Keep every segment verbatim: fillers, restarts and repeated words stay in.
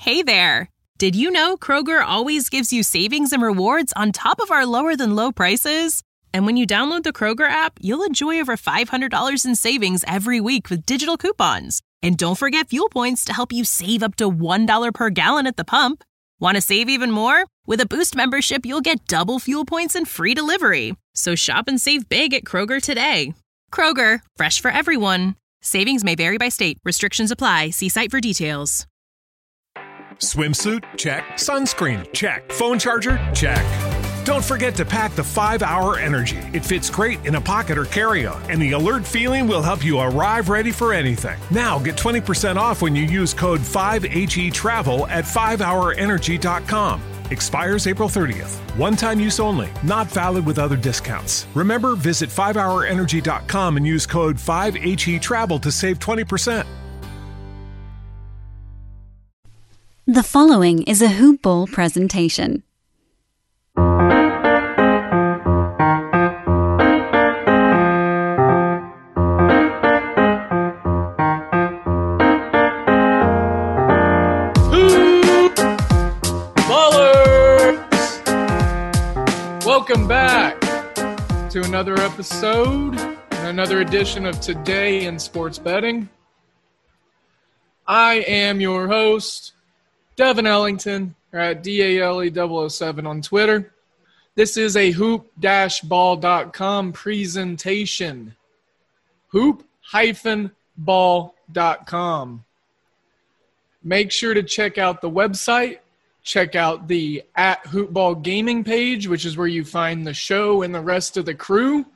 Hey there! Did you know Kroger always gives you savings and rewards on top of our lower-than-low prices? And when you download the Kroger app, you'll enjoy over five hundred dollars in savings every week with digital coupons. And don't forget fuel points to help you save up to one dollar per gallon at the pump. Want to save even more? With a Boost membership, you'll get double fuel points and free delivery. So shop and save big at Kroger today. Kroger, fresh for everyone. Savings may vary by state. Restrictions apply. See site for details. Swimsuit? Check. Sunscreen? Check. Phone charger? Check. Don't forget to pack the five hour Energy. It fits great in a pocket or carry-on, and the alert feeling will help you arrive ready for anything. Now get twenty percent off when you use code five H E travel at five hour energy dot com. Expires April thirtieth. One-time use only. Not valid with other discounts. Remember, visit five hour energy dot com and use code five H E travel to save twenty percent. The following is a Hoop Ball presentation. Welcome back to another episode and another edition of Today in Sports Betting. I am your host, Devin Ellington, or at D A L E double oh seven on Twitter. This is a hoop dash ball dot com presentation. hoop dash ball dot com. Make sure to check out the website. Check out the at Hoopball Gaming page, which is where you find the show and the rest of the crew.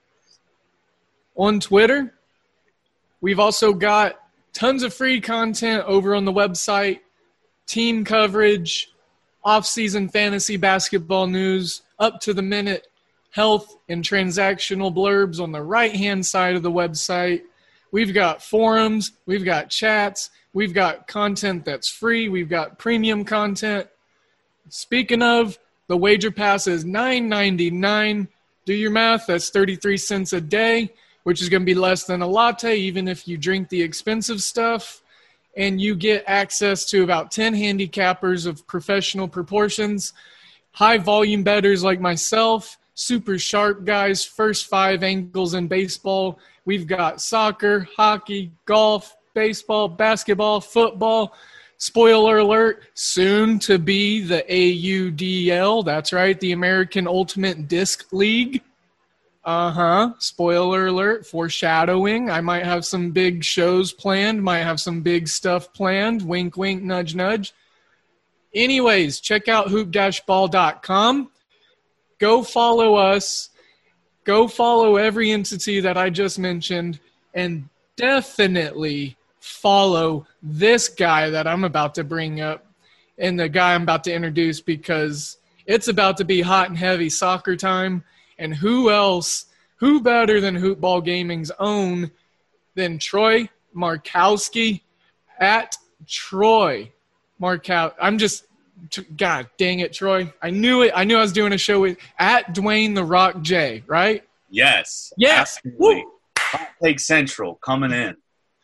On Twitter, we've also got tons of free content over on the website, team coverage, off-season fantasy basketball news, up-to-the-minute health and transactional blurbs on the right-hand side of the website. We've got forums, we've got chats, we've got content that's free. We've got premium content. Speaking of, the wager pass is nine ninety-nine. Do your math. That's thirty-three cents a day, which is going to be less than a latte, even if you drink the expensive stuff. And you get access to about ten handicappers of professional proportions, high-volume bettors like myself, super sharp guys, first five angles in baseball. We've got soccer, hockey, golf, baseball, basketball, football. Spoiler alert, soon to be the A U D L. That's right, the American Ultimate Disc League. Uh-huh. Spoiler alert, foreshadowing. I might have some big shows planned, might have some big stuff planned. Wink, wink, nudge, nudge. Anyways, check out hoop dash ball dot com. Go follow us. Go follow every entity that I just mentioned, and definitely follow this guy that I'm about to bring up and the guy I'm about to introduce, because it's about to be hot and heavy soccer time. And who else, who better than Hoopball Gaming's own than Troy Markowski at Troy Markow. I'm just, God dang it, Troy. I knew it. I knew I was doing a show with at Dwayne The Rock J, right? Yes. Yes. Absolutely. Hot Take Central coming in.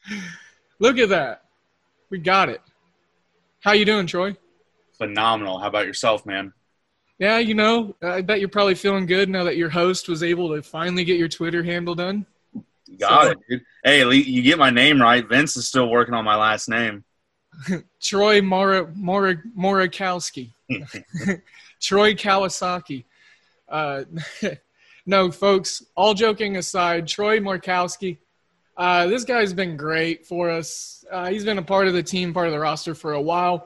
Look at that. We got it. How you doing, Troy? Phenomenal. How about yourself, man? Yeah, you know, I bet you're probably feeling good now that your host was able to finally get your Twitter handle done. Got so, it, dude. Hey, you get my name right. Vince is still working on my last name. Troy Mora, Mora, Morakowski. Troy Kawasaki. Uh, no, folks, all joking aside, Troy Markowski, uh, this guy's been great for us. Uh, he's been a part of the team, part of the roster for a while.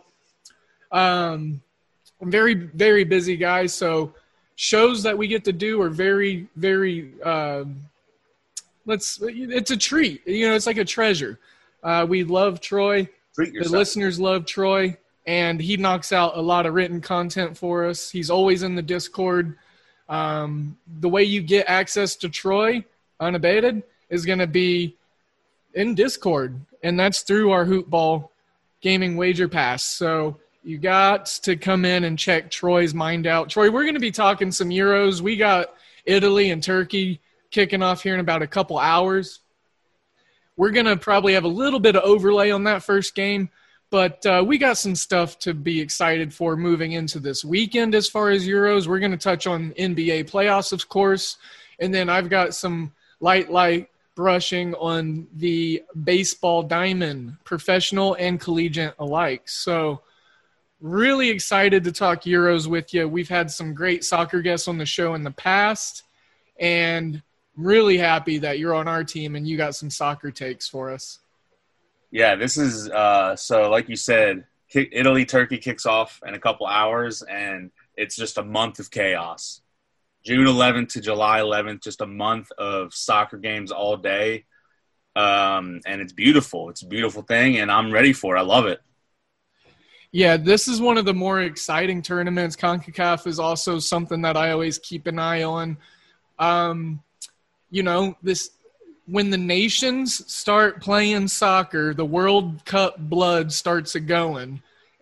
Um, very, very busy guy, so shows that we get to do are very, very uh, – let's. It's a treat. You know, it's like a treasure. Uh, we love Troy. Treat the yourself. listeners love Troy, and he knocks out a lot of written content for us. He's always in the Discord. Um, the way you get access to Troy unabated is going to be in Discord, and that's through our Hoopball Gaming Wager Pass. So you got to come in and check Troy's mind out. Troy, we're going to be talking some Euros. We got Italy and Turkey kicking off here in about a couple hours. We're going to probably have a little bit of overlay on that first game, But uh, we got some stuff to be excited for moving into this weekend as far as Euros. We're going to touch on N B A playoffs, of course. And then I've got some light, light brushing on the baseball diamond, professional and collegiate alike. So really excited to talk Euros with you. We've had some great soccer guests on the show in the past, and really happy that you're on our team and you got some soccer takes for us. Yeah, this is uh, – so like you said, Italy-Turkey kicks off in a couple hours, and it's just a month of chaos. June eleventh to July eleventh, just a month of soccer games all day, um, and it's beautiful. It's a beautiful thing, and I'm ready for it. I love it. Yeah, this is one of the more exciting tournaments. CONCACAF is also something that I always keep an eye on. Um, you know, this when the nations start playing soccer, the World Cup blood starts a-going.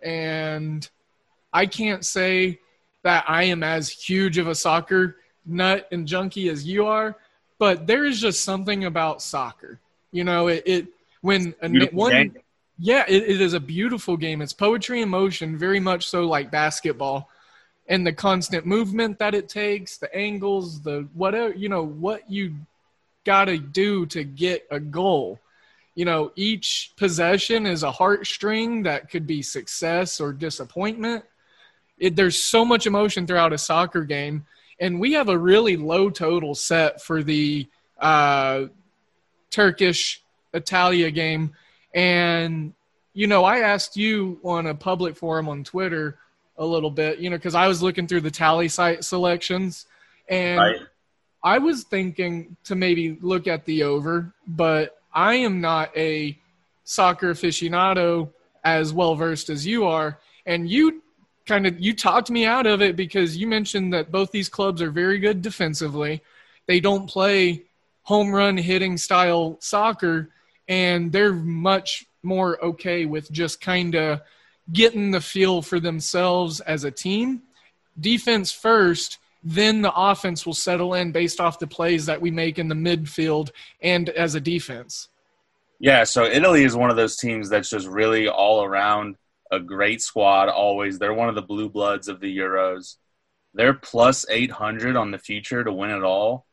And I can't say that I am as huge of a soccer nut and junkie as you are, but there is just something about soccer. You know, it, it when a, one game. Yeah, it, it is a beautiful game. It's poetry in motion, very much so like basketball. And the constant movement that it takes, the angles, the whatever, you know, what you got to do to get a goal. You know, each possession is a heartstring that could be success or disappointment. It, there's so much emotion throughout a soccer game. And we have a really low total set for the uh, Turkish-Italia game. And, you know, I asked you on a public forum on Twitter a little bit, you know, because I was looking through the tally site selections. And right. I was thinking to maybe look at the over, but I am not a soccer aficionado as well-versed as you are. And you kind of – you talked me out of it because you mentioned that both these clubs are very good defensively. They don't play home run hitting style soccer, and they're much more okay with just kind of getting the feel for themselves as a team. Defense first, then the offense will settle in based off the plays that we make in the midfield and as a defense. Yeah, so Italy is one of those teams that's just really all around a great squad always. They're one of the blue bloods of the Euros. They're plus eight hundred on the future to win it all.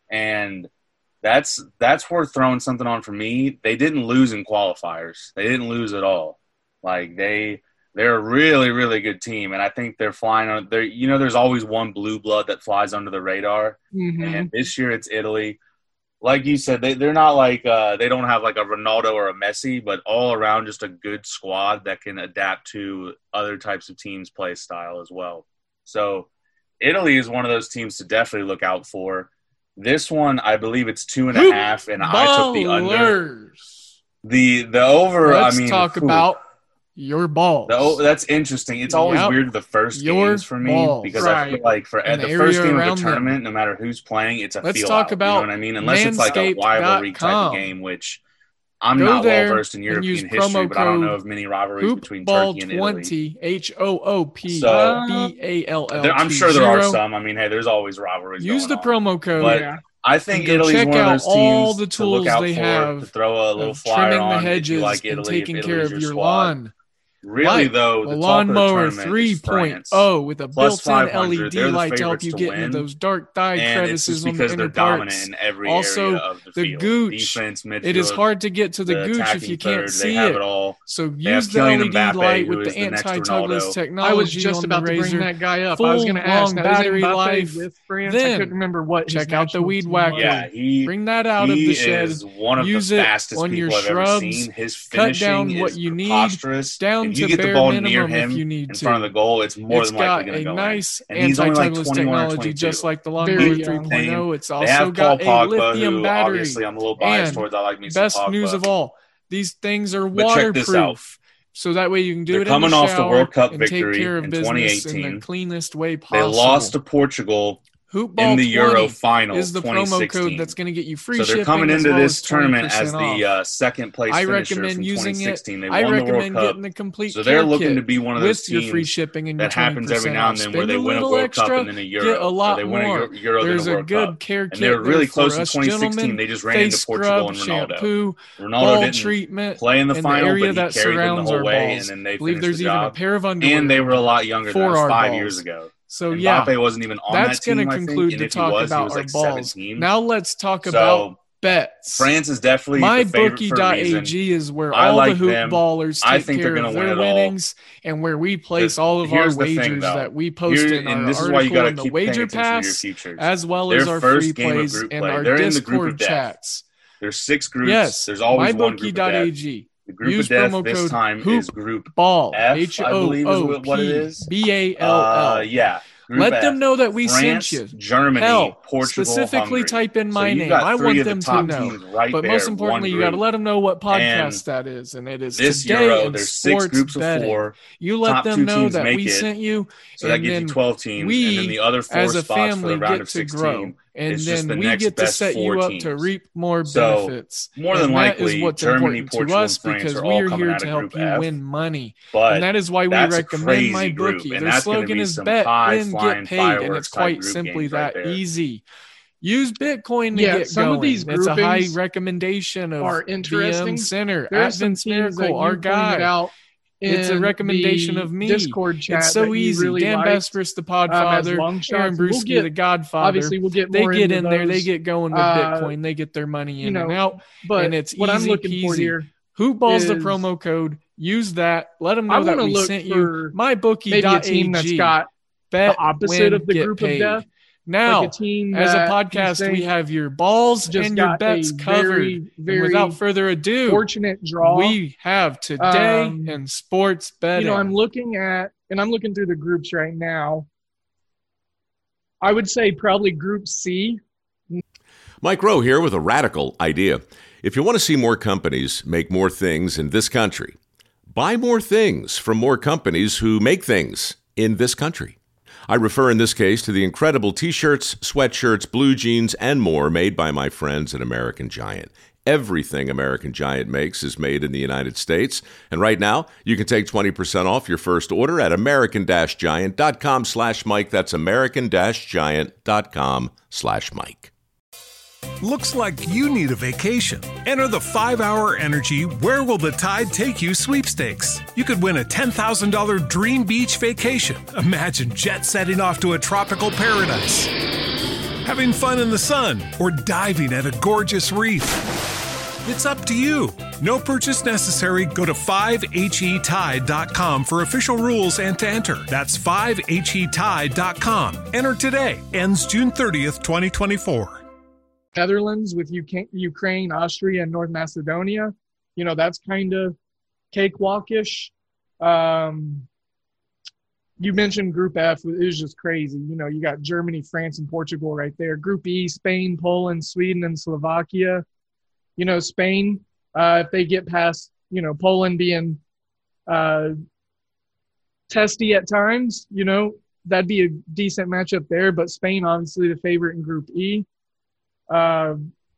And that's that's worth throwing something on for me. They didn't lose in qualifiers. They didn't lose at all. Like they they're a really, really good team, and I think they're flying on – They're you know, there's always one blue blood that flies under the radar, mm-hmm. and this year it's Italy. Like you said, they, they're not like uh, – they don't have like a Ronaldo or a Messi, but all around just a good squad that can adapt to other types of teams' play style as well. So Italy is one of those teams to definitely look out for. This one, I believe it's two and a half, and Ballers. I took the under. The the over. Let's I mean, talk whew, about your balls. The, that's interesting. It's always Yep. weird the first Your games for me balls. because Right. I feel like for And the, the first area game of around the them. tournament, no matter who's playing, it's a Let's feel talk out. about You know what I mean? Unless it's like a manscaped dot rivalry type com. of game, which I'm Go not there well versed in and European use history, promo but I don't know code of many rivalries between Turkey and Italy. Hoopball twenty, H O O P So- B A L L. There- I'm sure there are some. I mean, hey, there's always rivalries. Use the going on. promo code. But yeah. I think And go Italy's check one of out those all teams the to look tools out they for, have to throw a little of flyer trimming on the if you hedges like and Italy, if taking Italy's care of your your squad. lawn. Really, Like though, a the top of the lawnmower tournament three is point France. oh with a Plus built-in five L E hundred. D They're the light to help favorites you to get into win. those dark thigh And it's crevices just on the because inner they're dominant parts. in every Also, area of the, the field. gooch, Defense, midfield, it is hard to get to the, the gooch if attacking you can't third, see they have it. it all. So They have use the L E D Kylian Mbappe, light who with is the the next anti-tugless Ronaldo. technology I was just on about the to bring razor. that guy up. Full, I was going to ask. long Now, is battery Mbappe life. with France? I Then couldn't remember what. check out the weed whacker. whacker. Yeah, he Bring that out of he the shed. is one of Use the it fastest on your people I've shrubs. ever seen. His Cut finishing down is what you need preposterous. down if you to get the bare ball minimum near if him you need in to. front of the goal, it's more It's than likely got going to a go nice in. And he's only like anti-tugless twenty-one or technology, twenty-two. just like the Very Lawnmower young. three point oh. It's They also have got Paul a Pogba, lithium who battery. obviously I'm a little biased And towards. I like me some best Pogba. news of all, these things are But check this out. waterproof. So that way you can do They're it coming in the off the shower World Cup and take victory care of in business in twenty eighteen. the cleanest way They possible. lost to Portugal, Hoopball in the Euro twenty final is the promo code that's going to get you free so shipping. they're coming as into well this as tournament as twenty percent the off. uh, second place I finisher recommend from using twenty sixteen. it. They I won the World recommend Cup. getting the complete So they're care looking kit to be one of those with your free teams shipping and your that happens every twenty percent now off. and then Spend where they a win a little World extra, Cup and then a Euro. get a lot or they win more. a Euro, There's then a a World good Cup. care kit And they were really there close for in us twenty sixteen. gentlemen. They just ran Face into Portugal scrub, and Ronaldo. shampoo, Ronaldo ball didn't treatment play in the in final, the area but he that carried them the surrounds whole our way, balls. and then they I believe finished there's the even a job. pair of underwear. And they were a lot younger than for us our five balls. years ago. So Mbappe yeah, wasn't even on that's that team, going to I think, conclude and the if he talk was, he about was our like balls. seventeen. Now let's talk So, about bets. France is definitely My the favorite bookie for a dot reason. A G is where I all like the hoop them. ballers I take think care they're of gonna their win it all. winnings and where we place The- all of our here's the thing, wagers though. that we post Here- in our and this is why you article gotta in the keep paying Wager attention to your Pass, futures. as well Their as our first free game of plays group and play, our they're in the group Discord of death. chats. There's six groups. Yes, There's always one group of death. MyBookie.ag. The group Use of death promo this code time hoop is Group ball F, H I O believe is O what it P is. B A L Uh, L. yeah. Group Let F, them know that we France, sent you. Germany, Hell, Portugal, specifically Hungary. type in So my you've name. got I three want of the them to top know. teams right But there, most importantly, one you got to group. let them know what podcast And that is, and it is This Today Euro, in there's six Sports groups of Betting. four. You let Top them two know teams that make we it. sent you, So that and gives then you twelve teams, we, and then the other four as a spots for family, the round get of to sixteen. grow, and It's just then the we next get to best set four you up teams. to reap more So, benefits. more than and that is likely, what's Germany, important to Portugal, us and France because are we all are coming here out to of help Group you F. win money. But And that is why we that's a recommend crazy my group, bookie. and Their that's gonna slogan be is some bet, high win, flying get paid, and fireworks it's type quite group simply games right that there. easy. Use Bitcoin to Yeah, get some going. of these groupings it's a high recommendation of are interesting. Um, V M Center uh, at There's some Vince teams that Miracle, you our pointed guy. out It's a in recommendation the of me. Discord chat It's so that you easy. really Dan liked, Besbris, the um, as Podfather, long shots. Aaron We'll Brewski, get- the Godfather. Obviously, we'll get They more get into in there. They those, get going with uh, Bitcoin. They get their money in you know, and out. But and it's what I'm easy looking for peasy. here, Hoopball's the is- promo code. Use that. Let them I know that wanna we look sent for you. MyBookie.ag. maybe a team that's got Bet, the opposite win, of the get group paid. of death. Now, Like a team as a that you podcast, we think have your balls just and your got bets a covered. very, And very without further ado, fortunate draw. we have today Um, in sports betting. You know, I'm looking at, and I'm looking through the groups right now. I would say probably Group C. Mike Rowe here with a radical idea. If you want to see more companies make more things in this country, buy more things from more companies who make things in this country. I refer in this case to the incredible t-shirts, sweatshirts, blue jeans, and more made by my friends at American Giant. Everything American Giant makes is made in the United States. And right now, you can take twenty percent off your first order at american-giant.com slash Mike. That's american-giant.com slash Mike. Looks like you need a vacation. Enter the five hour Energy Where Will the Tide Take You sweepstakes. You could win a ten thousand dollars dream beach vacation. Imagine jet setting off to a tropical paradise, having fun in the sun, or diving at a gorgeous reef. It's up to you. No purchase necessary. Go to five H E tide dot com for official rules and to enter. That's five H E tide dot com. Enter today. Ends June thirtieth, twenty twenty-four. Netherlands with U K, Ukraine, Austria, and North Macedonia. You know, that's kind of cakewalkish. Um, you mentioned Group F. It was just crazy. You know, you got Germany, France, and Portugal right there. Group E, Spain, Poland, Sweden, and Slovakia. You know, Spain, uh, if they get past, you know, Poland being uh, testy at times, you know, that'd be a decent matchup there. But Spain, obviously, the favorite in Group E. Uh,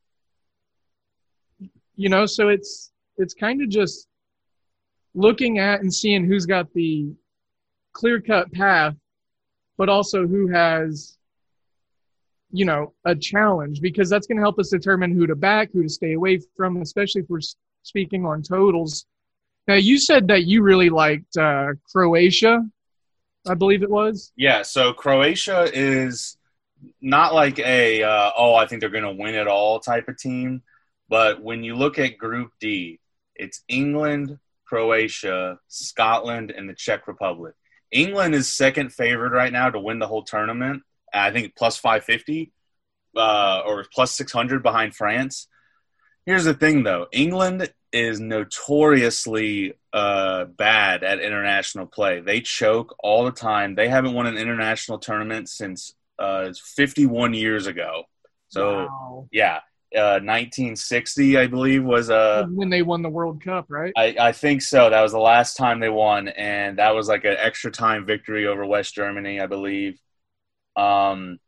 you know, so it's it's kind of just looking at and seeing who's got the clear-cut path, but also who has, you know, a challenge, because that's going to help us determine who to back, who to stay away from, especially if we're speaking on totals. Now, you said that you really liked uh, Croatia, I believe it was. Yeah, so Croatia is not like a, uh, oh, I think they're going to win it all type of team. But when you look at Group D, it's England, Croatia, Scotland, and the Czech Republic. England is second favorite right now to win the whole tournament. I think plus five fifty uh, or plus six hundred behind France. Here's the thing, though. England is notoriously uh, bad at international play. They choke all the time. They haven't won an international tournament since uh, fifty-one years ago. So, Wow. yeah, uh, nineteen sixty, I believe, was uh, When they won the World Cup, right? I, I think so. That was the last time they won, and that was like an extra time victory over West Germany, I believe. Um,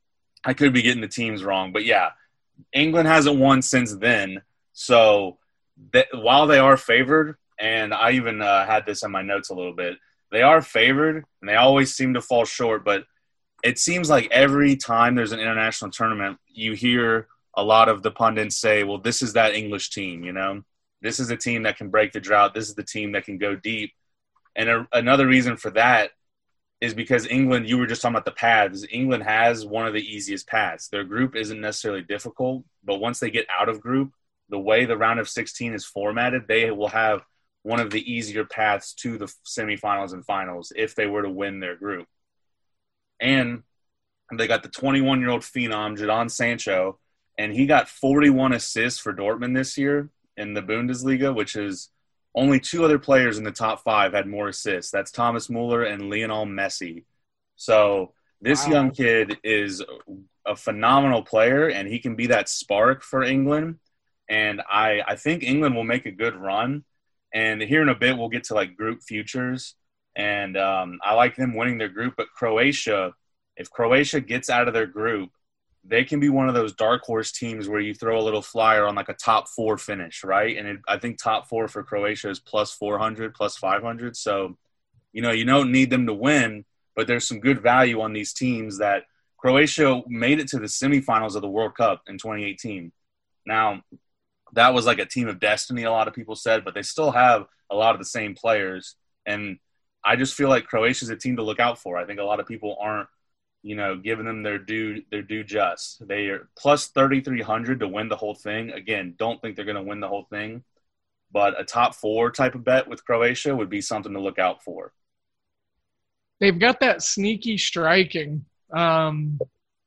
I could be getting the teams wrong, but yeah, England hasn't won since then. So th- while they are favored, and I even uh, had this in my notes a little bit, they are favored, and they always seem to fall short. But it seems like every time there's an international tournament, you hear a lot of the pundits say, well, this is that English team, you know? This is a team that can break the drought. This is the team that can go deep. And a- another reason for that is because England, you were just talking about the paths. England has one of the easiest paths. Their group isn't necessarily difficult, but once they get out of group, the way the round of sixteen is formatted, they will have one of the easier paths to the semifinals and finals if they were to win their group. And they got the twenty-one-year-old phenom, Jadon Sancho, and he got forty-one assists for Dortmund this year in the Bundesliga, which is only two other players in the top five had more assists. That's Thomas Muller and Lionel Messi. So this wow. young kid is a phenomenal player, and he can be that spark for England. And I, I think England will make a good run. And here in a bit, we'll get to, like, group futures. And um, I like them winning their group. But Croatia, if Croatia gets out of their group, they can be one of those dark horse teams where you throw a little flyer on, like, a top four finish, right? And it, I think top four for Croatia is plus four hundred, plus five hundred. So, you know, you don't need them to win, but there's some good value on these teams that Croatia made it to the semifinals of the World Cup in twenty eighteen. Now, that was like a team of destiny, a lot of people said, but they still have a lot of the same players. And I just feel like Croatia's a team to look out for. I think a lot of people aren't, you know, giving them their due, their due just. They are plus thirty-three hundred to win the whole thing. Again, don't think they're going to win the whole thing, but a top four type of bet with Croatia would be something to look out for. They've got that sneaky striking. Um,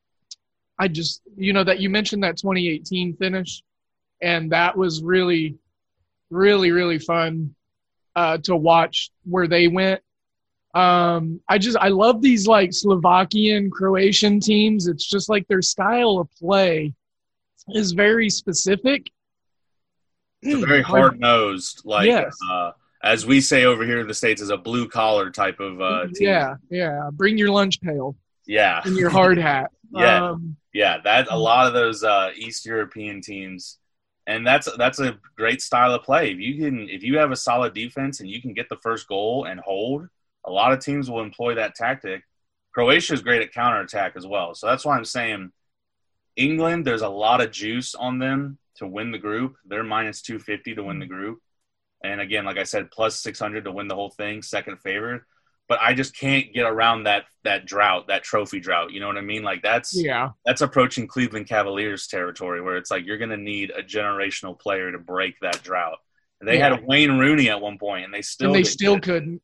I just, you know, that you mentioned that twenty eighteen finish. And that was really, really, really fun uh, to watch where they went. Um, I just, I love these like Slovakian, Croatian teams. It's just like their style of play is very specific. It's very hard-nosed, like yes. uh, as we say over here in the States, is a blue-collar type of uh, team. Yeah, yeah. Bring your lunch pail. Yeah. And your hard hat. yeah, um, yeah. That a lot of those uh, East European teams. And that's that's a great style of play. If you can, if you have a solid defense and you can get the first goal and hold, a lot of teams will employ that tactic. Croatia is great at counterattack as well. So that's why I'm saying England, there's a lot of juice on them to win the group. They're minus two fifty to win the group. And again, like I said, plus six hundred to win the whole thing, second favorite. But I just can't get around that that drought, that trophy drought. You know what I mean? Like that's yeah. that's approaching Cleveland Cavaliers territory where it's like you're going to need a generational player to break that drought. And they yeah. had Wayne Rooney at one point, and they still and they still it. couldn't.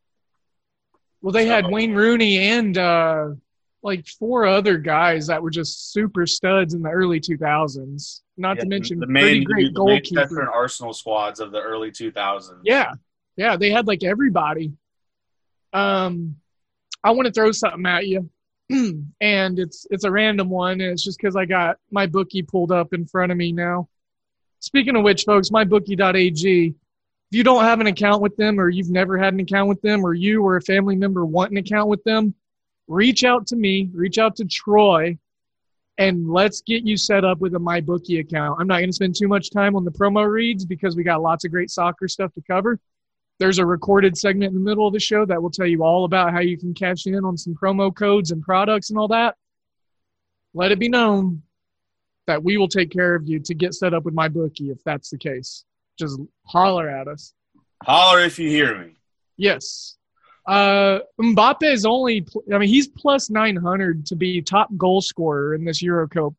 Well, they so, had Wayne Rooney and uh, like four other guys that were just super studs in the early two thousands. Not yeah, to mention the pretty main, great the goalkeeper. Manchester and Arsenal squads of the early two thousands. Yeah, yeah, they had like everybody. Um, I want to throw something at you, and it's it's a random one, and it's just because I got my bookie pulled up in front of me now. Speaking of which, folks, my bookie dot a g, if you don't have an account with them or you've never had an account with them or you or a family member want an account with them, reach out to me, reach out to Troy, and let's get you set up with a MyBookie account. I'm not going to spend too much time on the promo reads because we got lots of great soccer stuff to cover. There's a recorded segment in the middle of the show that will tell you all about how you can cash in on some promo codes and products and all that. Let it be known that we will take care of you to get set up with MyBookie if that's the case. Just holler at us. Holler if you hear me. Yes. Uh, Mbappe is only – I mean, he's plus nine hundred to be top goal scorer in this Euro Cup.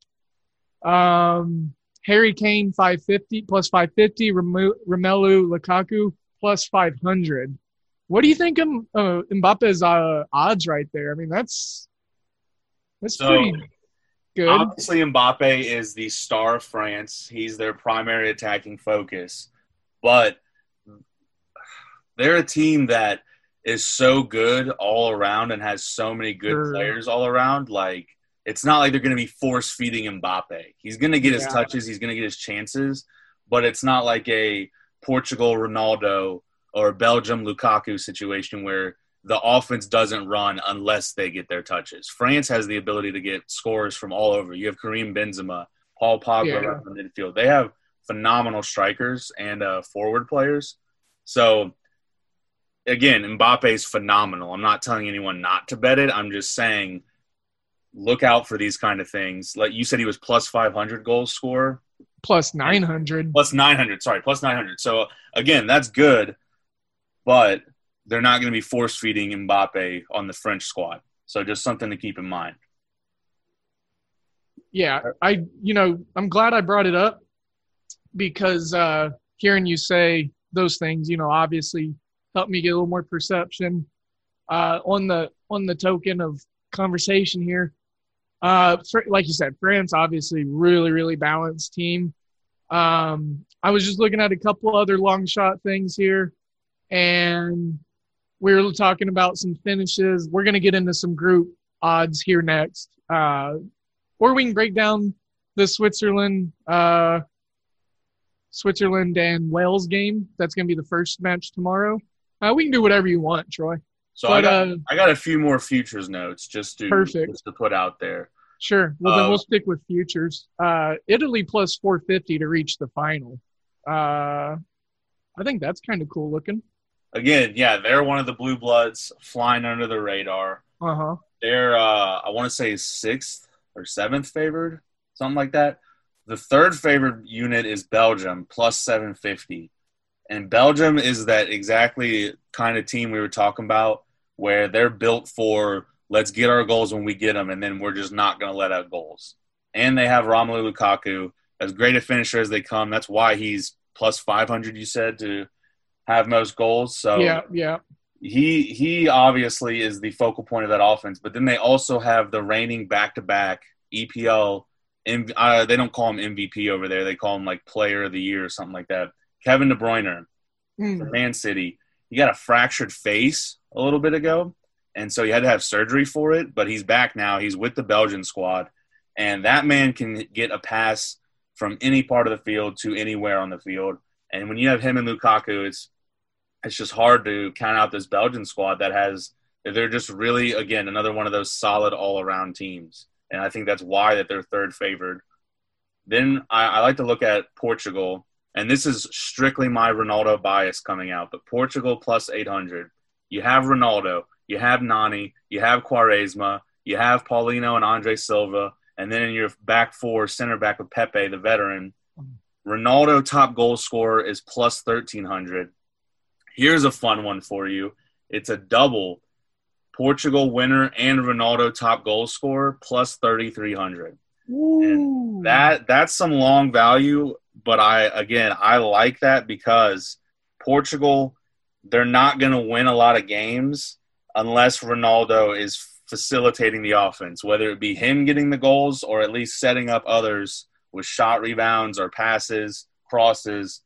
Um, Harry Kane, five fifty, plus five fifty. Remo- Romelu Lukaku, plus five hundred. What do you think of uh, Mbappe's uh, odds right there? I mean, that's that's so, pretty good. Obviously, Mbappe is the star of France. He's their primary attacking focus. But they're a team that is so good all around and has so many good sure. players all around. Like, it's not like they're going to be force-feeding Mbappe. He's going to get his yeah. touches. He's going to get his chances. But it's not like a Portugal Ronaldo or Belgium Lukaku situation where the offense doesn't run unless they get their touches. France has the ability to get scores from all over. You have Karim Benzema, Paul Pogba Yeah. around the midfield. They have phenomenal strikers and uh, forward players. So, again, Mbappe is phenomenal. I'm not telling anyone not to bet it. I'm just saying look out for these kind of things. Like you said, he was plus five hundred goal scorer. Plus nine hundred. Plus nine hundred, sorry, plus nine hundred. So, again, that's good, but they're not going to be force-feeding Mbappe on the French squad. So just something to keep in mind. Yeah, I you know, I'm glad I brought it up because uh, hearing you say those things, you know, obviously helped me get a little more perception. Uh, on the on the token of conversation here, uh, for, like you said, France obviously really, really balanced team. Um, I was just looking at a couple other long shot things here, and we were talking about some finishes. We're going to get into some group odds here next. Uh, or we can break down the Switzerland uh, Switzerland and Wales game. That's going to be the first match tomorrow. Uh, we can do whatever you want, Troy. So But, I got uh, I got a few more futures notes just to Perfect. just to put out there. Sure. Well, then Uh, we'll stick with futures. Uh, Italy plus four fifty to reach the final. Uh, I think that's kind of cool looking. Again, yeah, they're one of the blue bloods flying under the radar. Uh-huh. They're uh, I want to say sixth or seventh favored, something like that. The third favored unit is Belgium plus seven fifty. And Belgium is that exactly kind of team we were talking about where they're built for let's get our goals when we get them, and then we're just not going to let out goals. And they have Romelu Lukaku, as great a finisher as they come. That's why he's plus five hundred, you said, to have most goals. So Yeah, yeah. he he obviously is the focal point of that offense. But then they also have the reigning back-to-back E P L. M- uh, they don't call him M V P over there. They call him like Player of the Year or something like that. Kevin De Bruyne Mm. for Man City. He got a fractured face a little bit ago, and so he had to have surgery for it. But he's back now. He's with the Belgian squad, and that man can get a pass from any part of the field to anywhere on the field. And when you have him and Lukaku, it's it's just hard to count out this Belgian squad that has – they're just really, again, another one of those solid all-around teams. And I think that's why that they're third favored. Then I, I like to look at Portugal, and this is strictly my Ronaldo bias coming out, but Portugal plus eight hundred. You have Ronaldo, you have Nani, you have Quaresma, you have Paulino and Andre Silva, and then in your back four, center back with Pepe, the veteran, Ronaldo top goal scorer is plus thirteen hundred. Here's a fun one for you. It's a double Portugal winner and Ronaldo top goal scorer plus thirty-three hundred. And that that's some long value, but I again I like that because Portugal, they're not going to win a lot of games unless Ronaldo is facilitating the offense, whether it be him getting the goals or at least setting up others with shot rebounds or passes, crosses.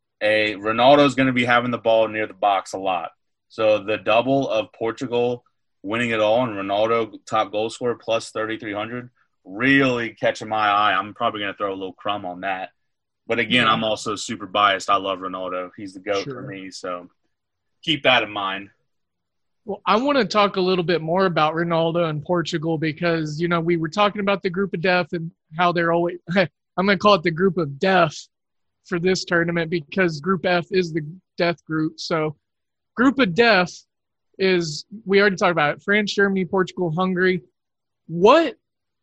A Ronaldo is going to be having the ball near the box a lot. So the double of Portugal winning it all and Ronaldo top goal scorer plus thirty-three hundred really catching my eye. I'm probably going to throw a little crumb on that. But again, I'm also super biased. I love Ronaldo. He's the GOAT Sure. for me. So keep that in mind. Well, I want to talk a little bit more about Ronaldo and Portugal because, you know, we were talking about the group of death and how they're always – I'm going to call it the group of death for this tournament because Group F is the death group. So group of death is – we already talked about it, France, Germany, Portugal, Hungary. What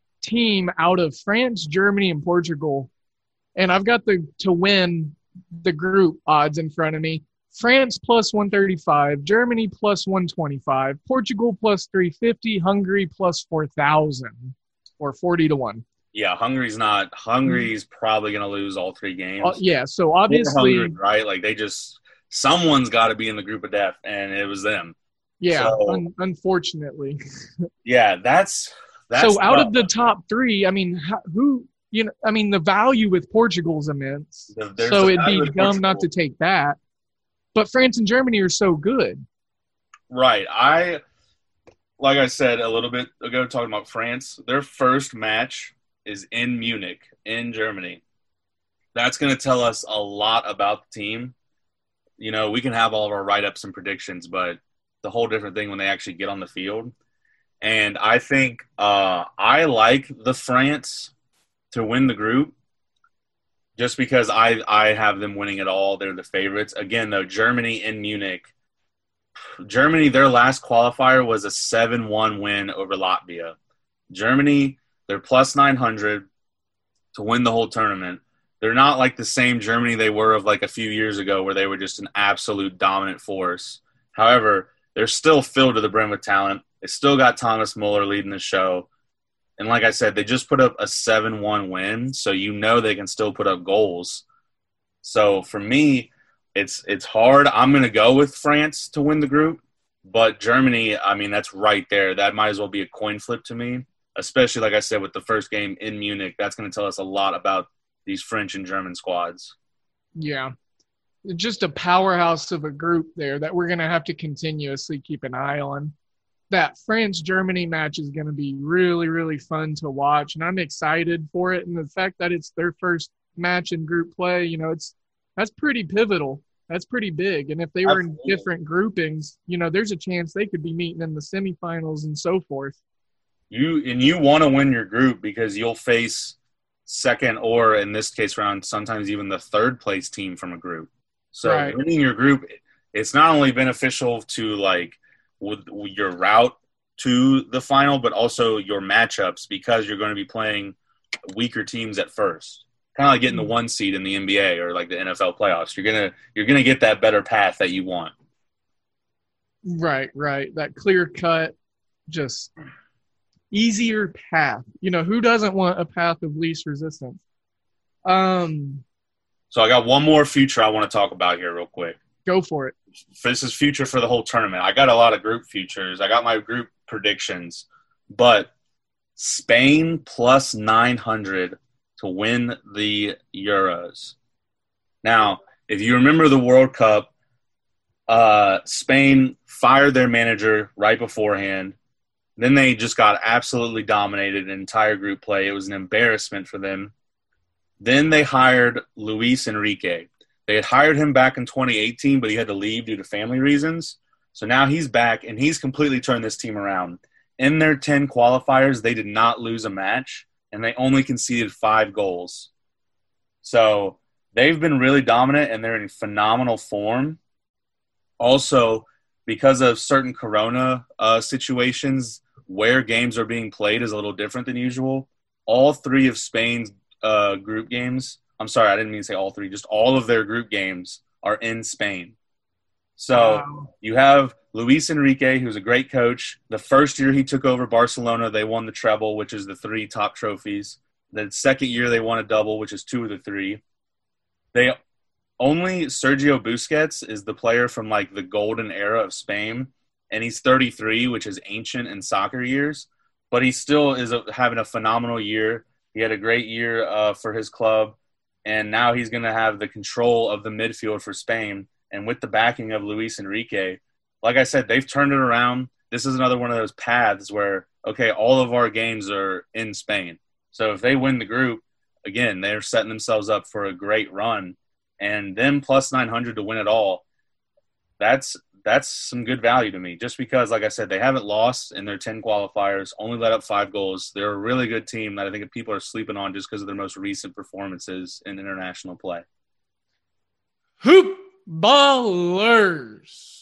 team out of France, Germany, and Portugal – and I've got the to win the group odds in front of me. France plus one thirty-five, Germany plus one twenty-five, Portugal plus three fifty, Hungary plus four thousand or forty to one. Yeah, Hungary's not – Hungary's probably going to lose all three games. Uh, yeah, so They're obviously Hungary, right? Like they just – someone's got to be in the group of death, and it was them. yeah, So- un- unfortunately. Yeah, that's – That's so out tough. of the top three, I mean, how, who – you know, I mean, the value with Portugal is immense. There- there's So the it'd value be with dumb not to Portugal. take that. But France and Germany are so good. Right. I, like I said a little bit ago, talking about France, their first match is in Munich, in Germany. That's going to tell us a lot about the team. You know, we can have all of our write-ups and predictions, but the whole different thing when they actually get on the field. And I think uh, I like the France to win the group just because I, I have them winning it all. They're the favorites. Again, though, Germany in Munich. Germany, their last qualifier was a seven one win over Latvia. Germany, they're plus nine hundred to win the whole tournament. They're not like the same Germany they were of like a few years ago where they were just an absolute dominant force. However, they're still filled to the brim with talent. They still got Thomas Muller leading the show. And like I said, they just put up a seven one win, so you know they can still put up goals. So for me, it's it's hard. I'm going to go with France to win the group. But Germany, I mean, that's right there. That might as well be a coin flip to me, especially, like I said, with the first game in Munich. That's going to tell us a lot about these French and German squads. Yeah. Just a powerhouse of a group there that we're going to have to continuously keep an eye on. That France-Germany match is going to be really, really fun to watch, and I'm excited for it. And the fact that it's their first match in group play, you know, it's that's pretty pivotal. That's pretty big. And if they were Absolutely. in different groupings, you know, there's a chance they could be meeting in the semifinals and so forth. You and you want to win your group because you'll face second or, in this case round, sometimes even the third place team from a group. So right. winning your group, it's not only beneficial to like with your route to the final, but also your matchups because you're going to be playing weaker teams at first. Kind of like getting the one seed in the N B A or like the N F L playoffs. You're gonna you're gonna get that better path that you want. Right, right. That clear cut, just easier path. You know, who doesn't want a path of least resistance? Um. So I got one more future I want to talk about here real quick. Go for it. This is future for the whole tournament. I got a lot of group futures. I got my group predictions, but Spain plus nine hundred to win the Euros. Now, if you remember the World Cup, uh, Spain fired their manager right beforehand. Then they just got absolutely dominated in entire group play. It was an embarrassment for them. Then they hired Luis Enrique. They had hired him back in twenty eighteen, but he had to leave due to family reasons. So now he's back, and he's completely turned this team around. In their ten qualifiers, they did not lose a match, and they only conceded five goals. So they've been really dominant, and they're in phenomenal form. Also, because of certain corona uh, situations where games are being played is a little different than usual. All three of Spain's uh, group games – I'm sorry, I didn't mean to say all three. Just all of their group games are in Spain. So wow. You have Luis Enrique, who's a great coach. The first year he took over Barcelona, they won the treble, which is the three top trophies. The second year they won a double, which is two of the three. They only Sergio Busquets is the player from like the golden era of Spain, and he's thirty-three, which is ancient in soccer years. But he still is a, having a phenomenal year. He had a great year uh, for his club. And now he's going to have the control of the midfield for Spain. And with the backing of Luis Enrique, like I said, they've turned it around. This is another one of those paths where, okay, all of our games are in Spain. So if they win the group, again, they're setting themselves up for a great run. And then plus nine hundred to win it all, that's that's some good value to me. Just because, like I said, they haven't lost in their ten qualifiers, only let up five goals. They're a really good team that I think people are sleeping on just because of their most recent performances in international play. Hoop ballers.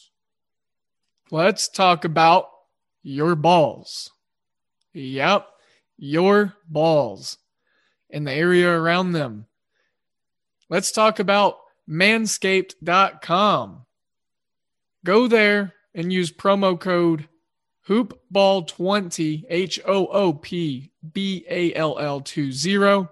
Let's talk about your balls. Yep, your balls and the area around them. Let's talk about manscaped dot com. Go there and use promo code hoop ball twenty, H O O P B A L L twenty.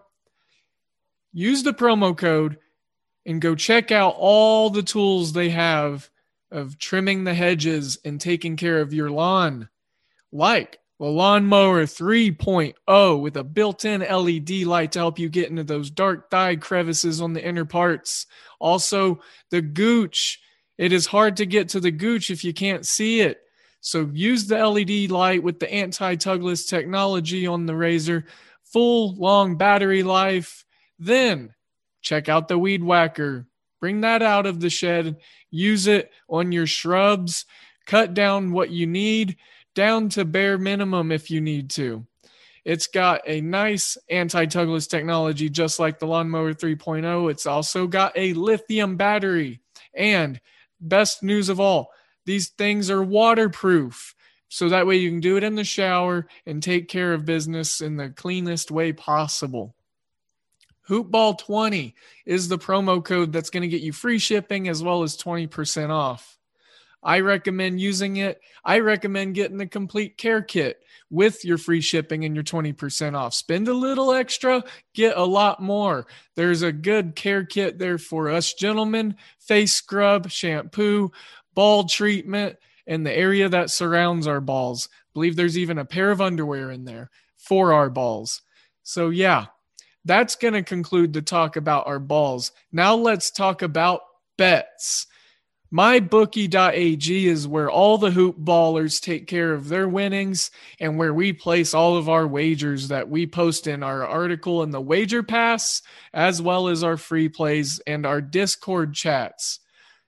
Use the promo code and go check out all the tools they have of trimming the hedges and taking care of your lawn. Like the Lawnmower three point oh with a built-in L E D light to help you get into those dark dyed crevices on the inner parts. Also, the Gooch. It is hard to get to the Gooch if you can't see it. So use the L E D light with the anti-tugless technology on the razor. Full, long battery life. Then check out the Weed Whacker. Bring that out of the shed. Use it on your shrubs. cut down what you need down to bare minimum if you need to. It's got a nice anti-tugless technology, just like the Lawnmower three point oh. It's also got a lithium battery. And best news of all, these things are waterproof. So that way you can do it in the shower and take care of business in the cleanest way possible. Hoopball twenty is the promo code that's going to get you free shipping as well as twenty percent off. I recommend using it. I recommend getting the complete care kit with your free shipping and your twenty percent off. Spend a little extra, get a lot more. There's a good care kit there for us gentlemen: face scrub, shampoo, ball treatment, and the area that surrounds our balls. I believe there's even a pair of underwear in there for our balls. So yeah, that's going to conclude the talk about our balls. Now let's talk about bets. my bookie dot a g is where all the hoop ballers take care of their winnings and where we place all of our wagers that we post in our article in the Wager Pass, as well as our free plays and our Discord chats.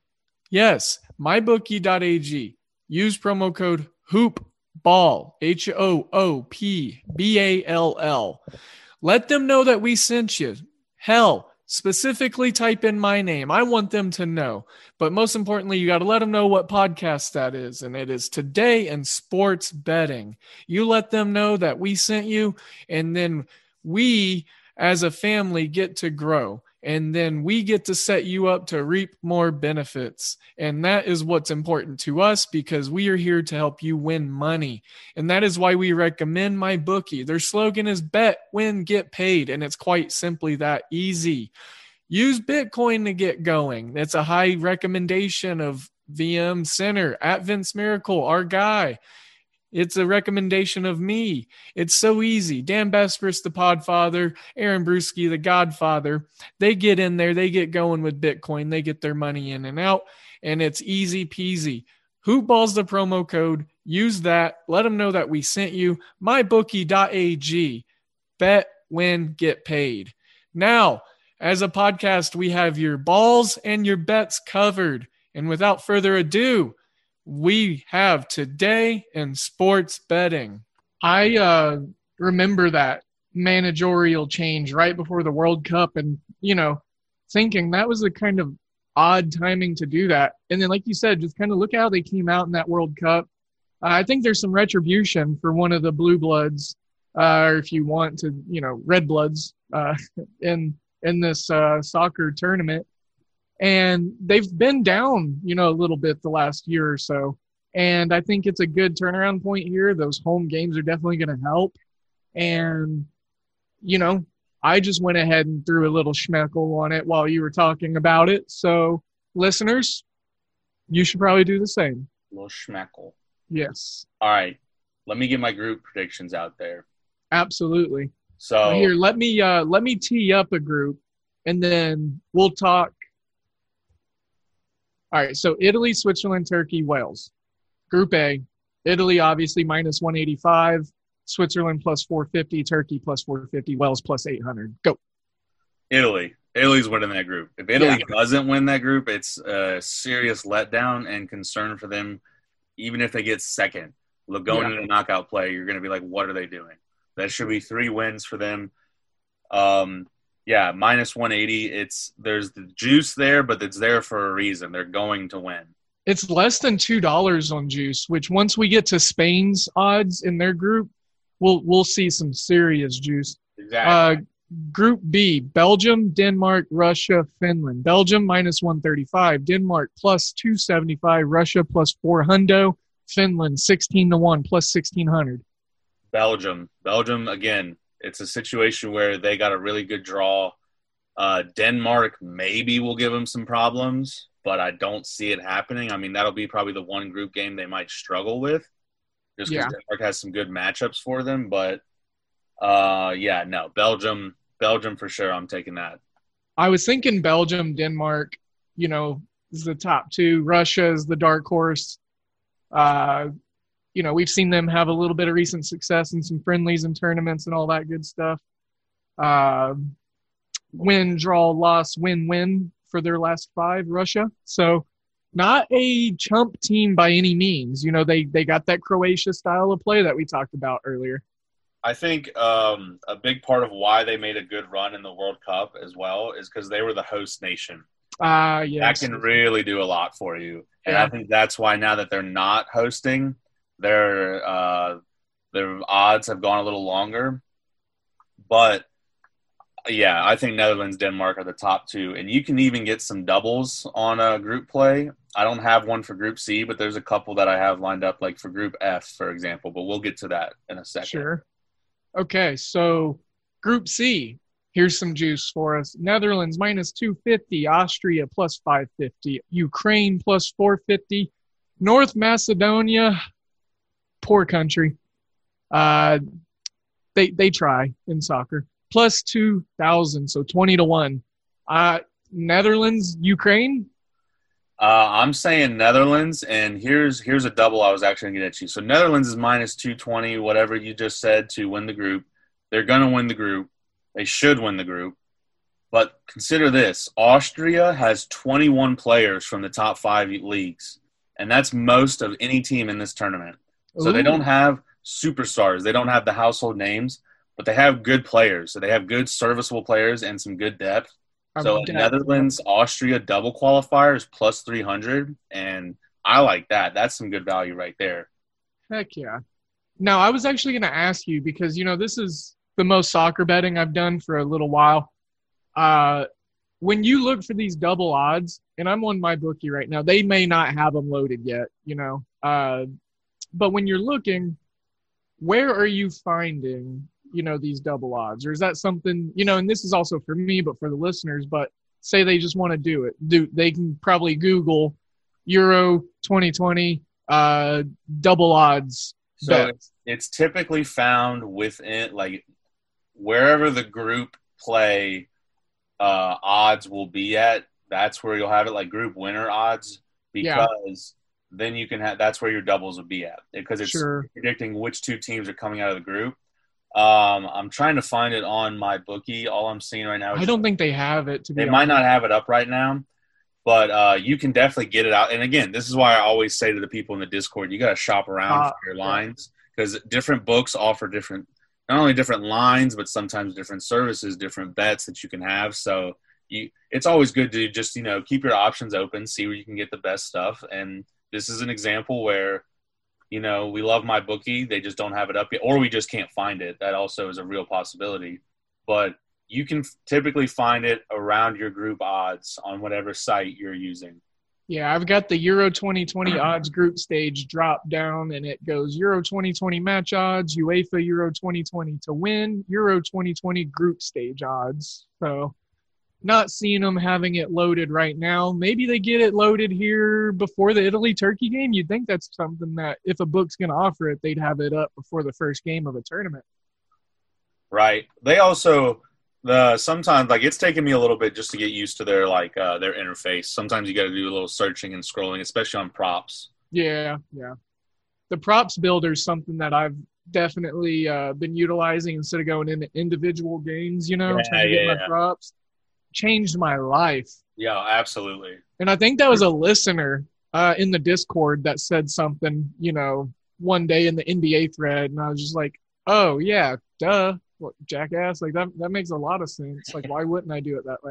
Yes, my bookie dot a g. Use promo code HOOPBALL, H O O P B A L L. Let them know that we sent you. Hell, specifically type in my name. I want them to know. But most importantly, you got to let them know what podcast that is. And it is Today in Sports Betting. You let them know that we sent you, and then we as a family get to grow. And then we get to set you up to reap more benefits. And that is what's important to us, because we are here to help you win money. And that is why we recommend MyBookie. Their slogan is bet, win, get paid. And it's quite simply that easy. Use Bitcoin to get going. That's a high recommendation of V M Center at Vince Miracle, our guy. It's a recommendation of me. It's so easy. Dan Besbris, the Podfather, Aaron Brewski, the Godfather, they get in there, they get going with Bitcoin, they get their money in and out, and it's easy peasy. Hoopball's the promo code. Use that. Let them know that we sent you. my bookie dot a g. Bet, win, get paid. Now, as a podcast, we have your balls and your bets covered. And without further ado, we have Today in Sports Betting. I uh, remember that managerial change right before the World Cup, and, you know, thinking that was a kind of odd timing to do that. And then, like you said, just kind of look how they came out in that World Cup. Uh, I think there's some retribution for one of the Blue Bloods, uh, or if you want to, you know, Red Bloods uh, in in this uh, soccer tournament. And they've been down, you know, a little bit the last year or so. And I think it's a good turnaround point here. Those home games are definitely going to help. And, you know, I just went ahead and threw a little schmeckle on it while you were talking about it. So, listeners, you should probably do the same. A little schmeckle. Yes. All right. Let me get my group predictions out there. Absolutely. So here, let me uh, let me tee up a group, and then we'll talk. All right, so Italy, Switzerland, Turkey, Wales. Group A, Italy obviously minus one eighty-five, Switzerland plus four fifty, Turkey plus four fifty, Wales plus eight hundred. Go. Italy. Italy's winning that group. If Italy Yeah. doesn't win that group, it's a serious letdown and concern for them, even if they get second. Look, going Yeah. into the knockout play, you're going to be like, what are they doing? That should be three wins for them. Um, yeah, minus one eighty. It's there's the juice there, but it's there for a reason. They're going to win. It's less than two dollars on Juice, which once we get to Spain's odds in their group, we'll we'll see some serious juice. Exactly. Uh, Group B, Belgium, Denmark, Russia, Finland. Belgium minus one thirty-five, Denmark plus two seventy-five, Russia plus four hundred, Finland sixteen to one plus sixteen hundred. Belgium. Belgium, again, it's a situation where they got a really good draw. Uh, Denmark maybe will give them some problems, but I don't see it happening. I mean, that'll be probably the one group game they might struggle with just because Yeah. Denmark has some good matchups for them. But, uh, yeah, no, Belgium, Belgium for sure. I'm taking that. I was thinking Belgium, Denmark, you know, is the top two. Russia is the dark horse. Uh, you know, we've seen them have a little bit of recent success in some friendlies and tournaments and all that good stuff. Uh, win, draw, loss, win, win for their last five, Russia. So not a chump team by any means. You know, they they got that Croatia style of play that we talked about earlier. I think um, a big part of why they made a good run in the World Cup as well is because they were the host nation. Ah, uh, yes. That can really do a lot for you. And yeah. I think that's why now that they're not hosting, their uh, their odds have gone a little longer. But, yeah, I think Netherlands, Denmark are the top two. And you can even get some doubles on a group play. I don't have one for Group C, but there's a couple that I have lined up, like for Group F, for example. But we'll get to that in a second. Sure. Okay, so Group C, here's some juice for us. Netherlands minus two fifty, Austria plus five fifty, Ukraine plus four fifty, North Macedonia, poor country. Uh, they they try in soccer, plus two thousand, so twenty to one. Uh, Netherlands, Ukraine? Uh, I'm saying Netherlands, and here's here's a double I was actually going to get you. So Netherlands is minus two twenty, whatever you just said, to win the group. They're going to win the group. They should win the group. But consider this. Austria has twenty-one players from the top five leagues, and that's most of any team in this tournament. So Ooh. They don't have superstars. They don't have the household names, but they have good players. So they have good serviceable players and some good depth. So Netherlands, Austria double qualifier is plus three hundred, and I like that. That's some good value right there. Heck yeah. Now, I was actually going to ask you because, you know, this is the most soccer betting I've done for a little while. Uh, when you look for these double odds, and I'm on my bookie right now, they may not have them loaded yet, you know. Uh, but when you're looking, where are you finding – you know, these double odds? Or is that something, you know, and this is also for me, but for the listeners, but say they just want to do it. Do they can probably Google Euro twenty twenty uh, double odds. So it's, it's typically found within, like, wherever the group play uh, odds will be at, that's where you'll have it, like group winner odds, because yeah. then you can have, that's where your doubles will be at, because it's sure. predicting which two teams are coming out of the group. Um, I'm trying to find it on my bookie. All I'm seeing right now is I don't think they have it. To be they honest. might not have it up right now, but uh, you can definitely get it out. And again, this is why I always say to the people in the Discord, you got to shop around uh, for your lines, because different books offer different, not only different lines, but sometimes different services, different bets that you can have. So you, it's always good to just, you know, keep your options open, see where you can get the best stuff. And this is an example where, you know, we love my bookie. They just don't have it up yet, or we just can't find it. That also is a real possibility. But you can typically find it around your group odds on whatever site you're using. Yeah, I've got the Euro twenty twenty odds group stage drop down, and it goes Euro twenty twenty match odds, UEFA Euro twenty twenty to win, Euro twenty twenty group stage odds. So not seeing them having it loaded right now. Maybe they get it loaded here before the Italy-Turkey game. You'd think that's something that if a book's going to offer it, they'd have it up before the first game of a tournament. Right. They also the sometimes like it's taken me a little bit just to get used to their like uh, their interface. Sometimes you got to do a little searching and scrolling, especially on props. Yeah, yeah. The props builder is something that I've definitely uh, been utilizing instead of going into individual games. You know, yeah, trying to yeah, get my yeah. props. Changed my life. Yeah, absolutely. And I think that was a listener uh, in the Discord that said something, you know, one day in the N B A thread, and I was just like, oh, yeah, duh, what, jackass? Like, that that makes a lot of sense. Like, why wouldn't I do it that way?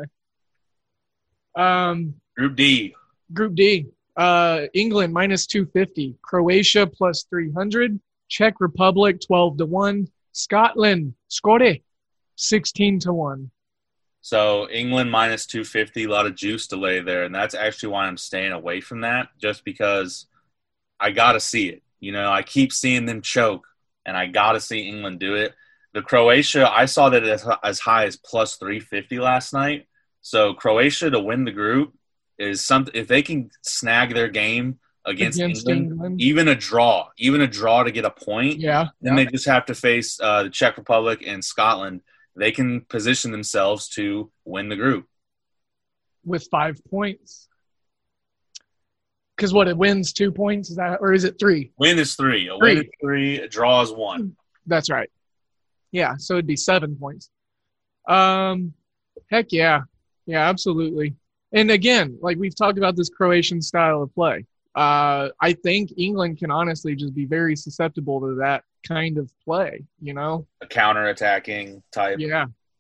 Um, Group D. Group D. Uh, England, minus two fifty. Croatia, plus three hundred. Czech Republic, twelve to one. Scotland, Skåre, sixteen to one. So England minus two fifty, a lot of juice delay there, and that's actually why I'm staying away from that, just because I got to see it. You know, I keep seeing them choke, and I got to see England do it. The Croatia, I saw that as, as high as plus three fifty last night. So Croatia to win the group is something – if they can snag their game against, against England, England, even a draw, even a draw to get a point, yeah, then yeah. they just have to face uh, the Czech Republic and Scotland. They can position themselves to win the group. With five points. Because what, it wins two points? Is that, or is it three? Win is three. A three. win is three. A draw is one. That's right. Yeah, so it'd be seven points. Um, heck yeah. Yeah, absolutely. And again, like we've talked about this Croatian style of play. Uh, I think England can honestly just be very susceptible to that kind of play, you know? A counter-attacking type. Yeah.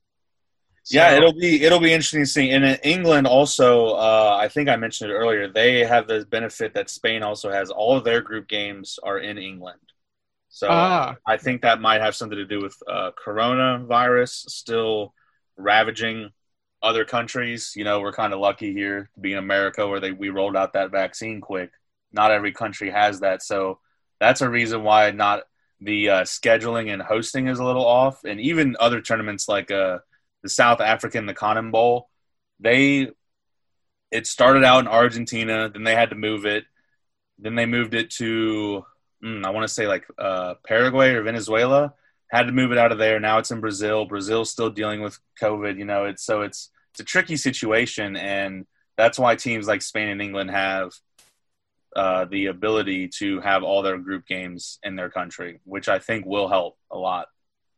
So, yeah, it'll be it'll be interesting to see. And in England also, uh, I think I mentioned it earlier, they have the benefit that Spain also has. All of their group games are in England. So ah. I think that might have something to do with uh, coronavirus still ravaging other countries. You know, we're kind of lucky here to be in America where they we rolled out that vaccine quick. Not every country has that. So that's a reason why not the uh, scheduling and hosting is a little off. And even other tournaments like uh, the South African, the Cotton Bowl, they it started out in Argentina, then they had to move it. Then they moved it to, mm, I want to say like uh, Paraguay or Venezuela. Had to move it out of there. Now it's in Brazil. Brazil's still dealing with COVID. You know, it's so it's it's a tricky situation, and that's why teams like Spain and England have uh, the ability to have all their group games in their country, which I think will help a lot.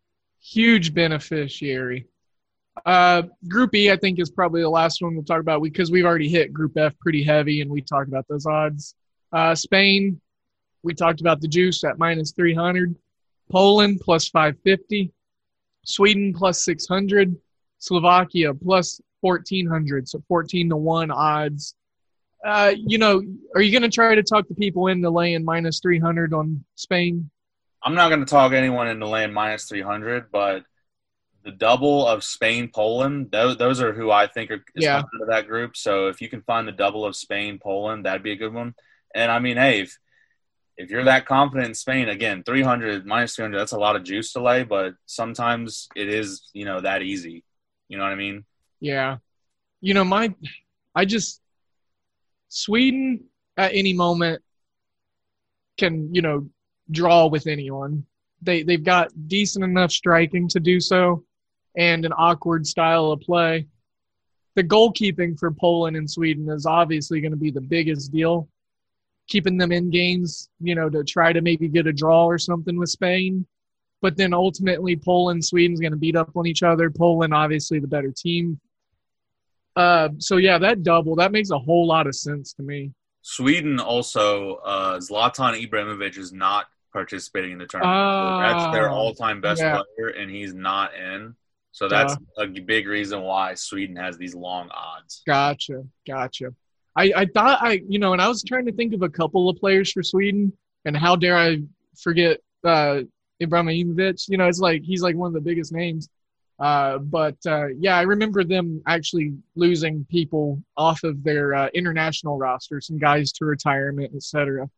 Huge beneficiary. Uh, Group E, I think, is probably the last one we'll talk about because we've already hit Group F pretty heavy, and we talked about those odds. Uh, Spain, we talked about the juice at minus three hundred. Poland plus five fifty, Sweden plus six hundred, Slovakia plus fourteen hundred, so fourteen to one odds. Uh, you know, are you going to try to talk the people into laying minus three hundred on Spain? I'm not going to talk anyone into laying minus three hundred, but the double of Spain, Poland, those, those are who I think are is yeah. coming out of that group. So if you can find the double of Spain, Poland, that'd be a good one. And I mean, hey, if, If you're that confident in Spain, again, three hundred, minus three hundred, that's a lot of juice to lay, but sometimes it is, you know, that easy. You know what I mean? Yeah. You know, my, I just, Sweden at any moment can, you know, draw with anyone. They, they've got decent enough striking to do so and an awkward style of play. The goalkeeping for Poland and Sweden is obviously going to be the biggest deal. Keeping them in games, you know, to try to maybe get a draw or something with Spain. But then ultimately Poland, Sweden's going to beat up on each other. Poland, obviously the better team. Uh, so, yeah, that double, that makes a whole lot of sense to me. Sweden also, uh, Zlatan Ibrahimovic is not participating in the tournament. Uh, that's their all-time best yeah. player, and he's not in. So that's uh, a big reason why Sweden has these long odds. Gotcha, gotcha. I, I thought I, you know, and I was trying to think of a couple of players for Sweden, and how dare I forget uh, Ibrahimovic? You know, it's like he's like one of the biggest names. Uh, but uh, yeah, I remember them actually losing people off of their uh, international roster, some guys to retirement, et cetera.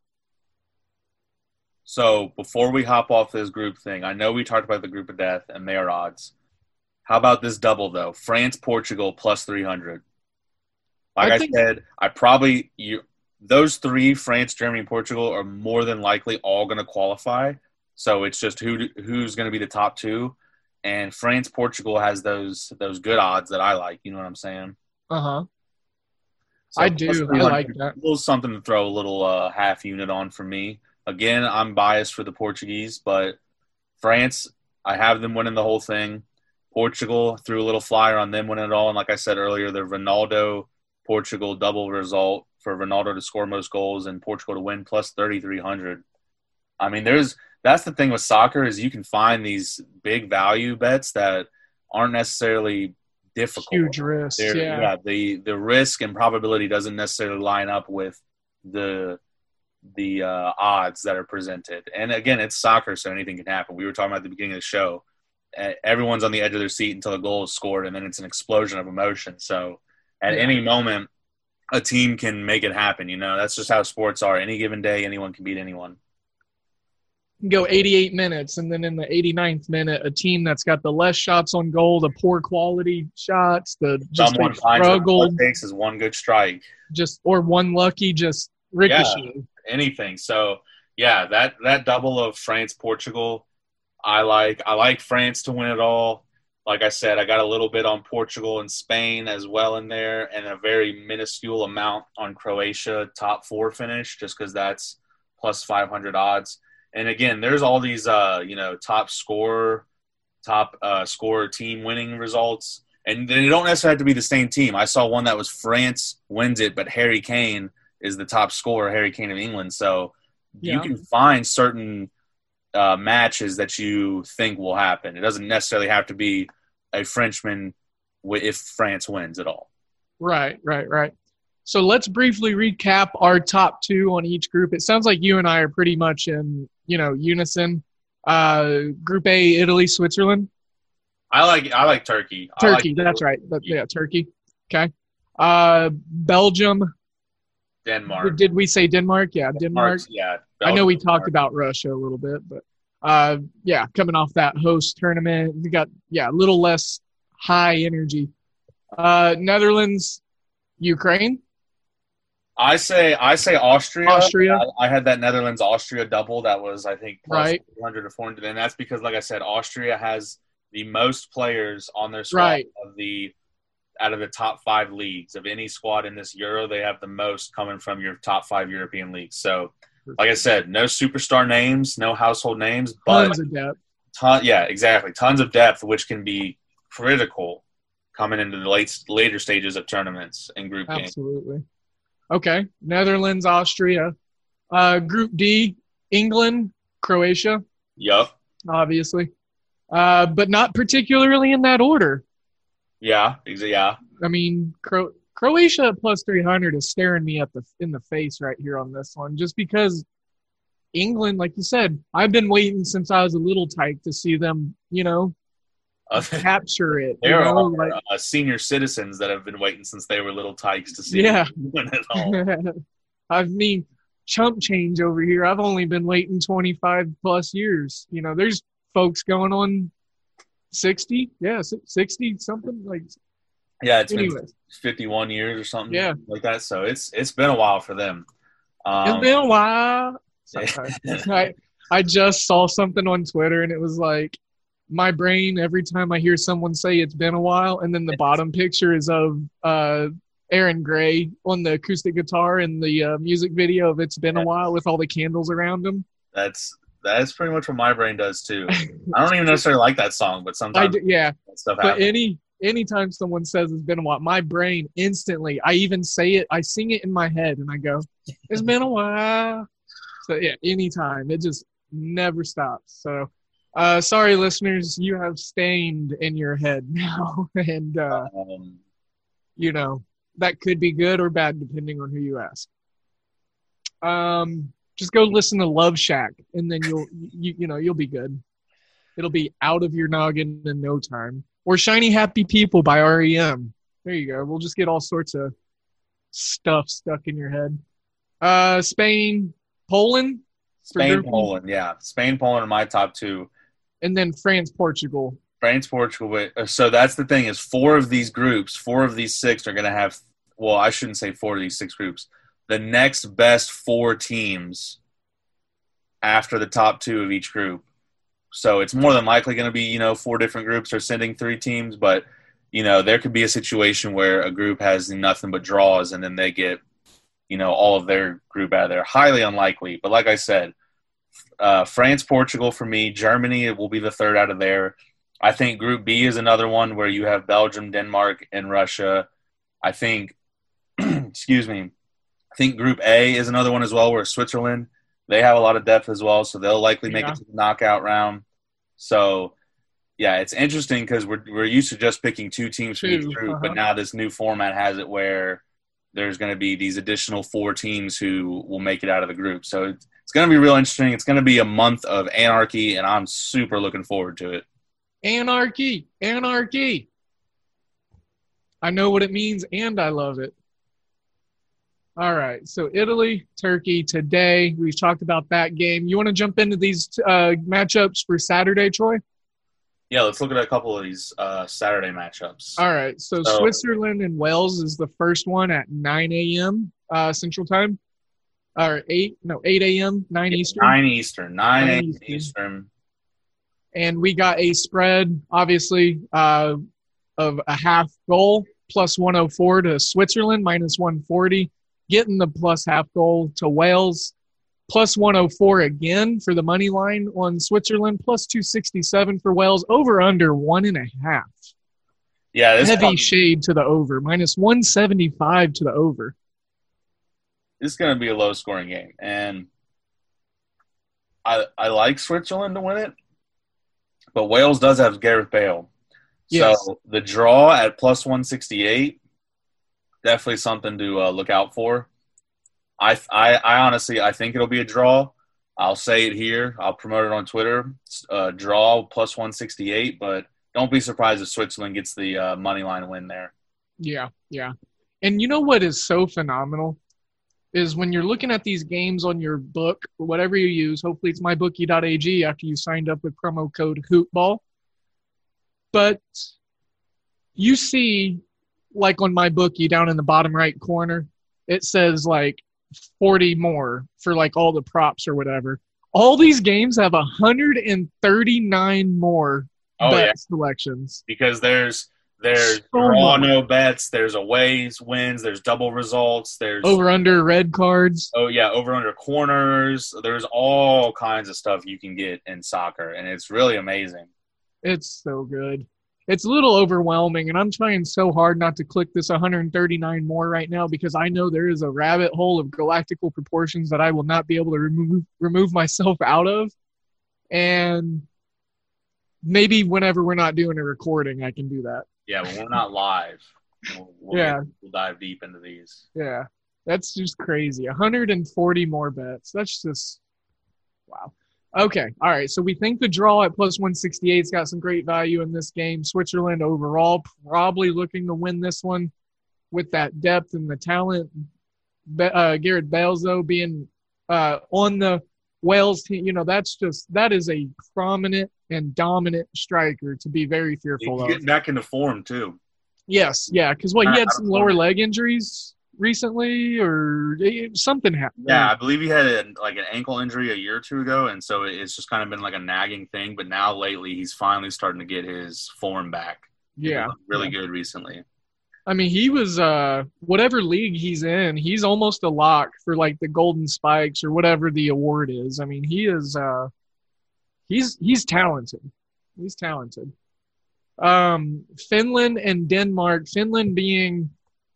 So before we hop off this group thing, I know we talked about the group of death and their odds. How about this double though? France, Portugal plus three hundred. Like I, I think, said, I probably you, those three, France, Germany, and Portugal, are more than likely all going to qualify. So it's just who who's going to be the top two. And France, Portugal has those those good odds that I like. You know what I'm saying? Uh-huh. So I do. I like that. A little something to throw a little uh, half unit on for me. Again, I'm biased for the Portuguese, but France, I have them winning the whole thing. Portugal, threw a little flyer on them winning it all. And like I said earlier, the Ronaldo – Portugal double result for Ronaldo to score most goals and Portugal to win plus thirty-three hundred. I mean, there's that's the thing with soccer is you can find these big value bets that aren't necessarily difficult. Huge risk. Yeah. yeah. The the risk and probability doesn't necessarily line up with the the uh, odds that are presented. And again, it's soccer, so anything can happen. We were talking about at the beginning of the show. Everyone's on the edge of their seat until a goal is scored, and then it's an explosion of emotion. So at yeah. any moment, a team can make it happen. You know, that's just how sports are. Any given day, anyone can beat anyone. Go eighty-eight minutes, and then in the eighty-ninth minute, a team that's got the less shots on goal, the poor quality shots, the just someone finds what it takes is one good strike, just or one lucky just ricochet. Yeah, anything. So yeah, that that double of France Portugal, I like. I like France to win it all. Like I said, I got a little bit on Portugal and Spain as well in there, and a very minuscule amount on Croatia top four finish, just because that's plus five hundred odds. And again, there's all these, uh, you know, top scorer, top uh, scorer team winning results. And they don't necessarily have to be the same team. I saw one that was France wins it, but Harry Kane is the top scorer, Harry Kane of England. So yeah. you can find certain uh, matches that you think will happen. It doesn't necessarily have to be a Frenchman if France wins at all. Right, right, right. So let's briefly recap our top two on each group. It sounds like you and I are pretty much in, you know, unison. Uh, group A, Italy, Switzerland. I like I like Turkey. Turkey, like that's right. But, yeah, Turkey. Okay. Uh, Belgium. Denmark. Did we say Denmark? Yeah, Denmark. Yeah. Belgium, I know we Denmark. talked about Russia a little bit, but uh, yeah, coming off that host tournament, we got yeah a little less high energy. Uh, Netherlands, Ukraine. I say I say Austria. Austria. I, I had that Netherlands Austria double that was I think plus right. four hundred or four hundred, and that's because like I said, Austria has the most players on their squad right. of the out of the top five leagues of any squad in this Euro. They have the most coming from your top five European leagues. So, like I said, no superstar names, no household names, but tons of depth. Ton, yeah, exactly, tons of depth, which can be critical coming into the late later stages of tournaments and group games. Absolutely. Okay, Netherlands, Austria, uh, Group D, England, Croatia. Yup. Obviously. Uh, but not particularly in that order. Yeah, yeah. I mean, Cro- Croatia at plus three hundred is staring me at the in the face right here on this one, just because England, like you said, I've been waiting since I was a little tyke to see them, you know, uh, capture it. There you know, are like, uh, senior citizens that have been waiting since they were little tykes to see yeah. them win it all. I mean, chump change over here. I've only been waiting twenty-five plus years. You know, there's folks going on sixty, yeah, sixty something like. Yeah, it's anyways. been fifty-one years or something, yeah. like that. So it's it's been a while for them. Um, it's been a while. I I just saw something on Twitter and it was like my brain every time I hear someone say it's been a while, and then the bottom picture is of uh, Aaron Gray on the acoustic guitar in the uh, music video of "It's Been a While" with all the candles around him. That's that's pretty much what my brain does too. I don't even necessarily like that song, but sometimes I do, yeah. that stuff but happens. any anytime someone says it's been a while, my brain instantly, I even say it, I sing it in my head, and I go, "It's been a while." So yeah, anytime, it just never stops. So, uh, sorry, listeners, you have stained in your head now, and uh, um, you know that could be good or bad depending on who you ask. Um. Just go listen to Love Shack, and then you'll you, you know you'll be good. It'll be out of your noggin in no time. Or Shiny Happy People by R E M. There you go. We'll just get all sorts of stuff stuck in your head. Uh, Spain, Poland. Spain, Poland, yeah. Spain, Poland are my top two. And then France, Portugal. France, Portugal. So that's the thing is four of these groups, four of these six are going to have – well, I shouldn't say four of these six groups. The next best four teams after the top two of each group. So it's more than likely going to be, you know, four different groups are sending three teams. But, you know, there could be a situation where a group has nothing but draws and then they get, you know, all of their group out of there. Highly unlikely. But like I said, uh, France, Portugal for me. Germany will be the third out of there. I think Group B is another one where you have Belgium, Denmark, and Russia. I think, excuse me, I think Group A is another one as well where Switzerland, they have a lot of depth as well, so they'll likely make yeah. it to the knockout round. So, yeah, it's interesting because we're we're used to just picking two teams from each group, uh-huh. but now this new format has it where there's going to be these additional four teams who will make it out of the group. So it's, it's going to be real interesting. It's going to be a month of anarchy, and I'm super looking forward to it. Anarchy, anarchy. I know what it means, and I love it. All right, so Italy, Turkey today. We've talked about that game. You want to jump into these uh, matchups for Saturday, Troy? Yeah, let's look at a couple of these uh, Saturday matchups. All right, so, so Switzerland and Wales is the first one at nine a.m. Uh, Central Time. Or eight, no, eight a.m., nine Eastern. nine Eastern, nine nine Eastern. Eastern. And we got a spread, obviously, uh, of a half goal, plus one oh four to Switzerland, minus one forty. Getting the plus half goal to Wales, plus one oh four again for the money line on Switzerland, plus two sixty-seven for Wales, over under one and a half. Yeah, this heavy probably, shade to the over, minus one seventy-five to the over. this is going to be a low-scoring game, and I I like Switzerland to win it, but Wales does have Gareth Bale. Yes. So the draw at plus one sixty-eight, definitely something to uh, look out for. I, I, I honestly, I think it'll be a draw. I'll say it here. I'll promote it on Twitter. Uh, draw plus one sixty-eight, but don't be surprised if Switzerland gets the uh, money line win there. Yeah, yeah. And you know what is so phenomenal is when you're looking at these games on your book, or whatever you use, hopefully it's my bookie dot a g after you signed up with promo code HoopBall. But you see, like on my bookie down in the bottom right corner, it says like forty more for like all the props or whatever. All these games have one hundred thirty-nine more Oh, bet yeah. selections. Because there's there's So draw much. no bets, there's aways wins, there's double results, there's Over under red cards. oh yeah, over under corners. There's all kinds of stuff you can get in soccer, and it's really amazing. It's so good. It's a little overwhelming, and I'm trying so hard not to click this one hundred thirty-nine more right now because I know there is a rabbit hole of galactical proportions that I will not be able to remove remove myself out of. And maybe whenever we're not doing a recording, I can do that. Yeah, when we're not live, we'll, we'll, Yeah. we'll dive deep into these. Yeah, that's just crazy. one hundred forty more bets. That's just wow. Okay, all right. So we think the draw at plus one sixty-eight's got some great value in this game. Switzerland overall probably looking to win this one with that depth and the talent. Be- uh, Gareth Bales, though, being uh, on the Wales team, you know, that's just that is a prominent and dominant striker to be very fearful He's of. getting back into form too. Yes, yeah, because what he had Out of some form. lower leg injuries recently, or eh, something happened. Yeah, I believe he had a, like an ankle injury a year or two ago, and so it's just kind of been like a nagging thing. But now lately, he's finally starting to get his form back. yeah. He looked really good recently. I mean, he was uh, whatever league he's in, he's almost a lock for like the Golden Spikes or whatever the award is. I mean, he is uh, he's he's talented. He's talented. Um, Finland and Denmark. Finland being,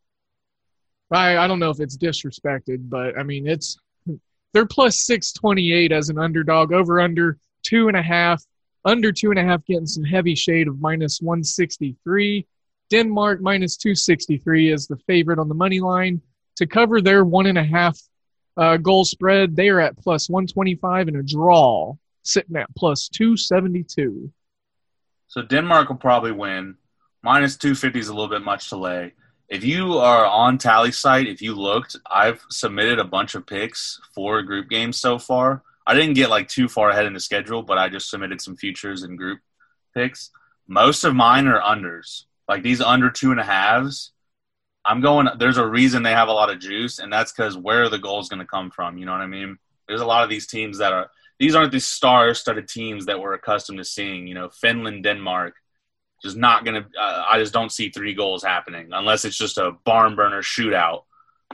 I I don't know if it's disrespected, but I mean it's they're plus six twenty eight as an underdog. Over under two and a half. Under two and a half, getting some heavy shade of minus one sixty three. Denmark minus two sixty-three is the favorite on the money line. To cover their one and a half uh, goal spread, they are at plus one twenty-five, and a draw sitting at plus two seventy-two. So Denmark will probably win. Minus two fifty is a little bit much to lay. If you are on Tally site, if you looked, I've submitted a bunch of picks for group games so far. I didn't get like too far ahead in the schedule, but I just submitted some futures and group picks. Most of mine are unders. Like these under two and a halves, I'm going – there's a reason they have a lot of juice, and that's because where are the goals going to come from? You know what I mean? There's a lot of these teams that are – these aren't the star-studded teams that we're accustomed to seeing. You know, Finland, Denmark, just not going to uh, – I just don't see three goals happening unless it's just a barn-burner shootout.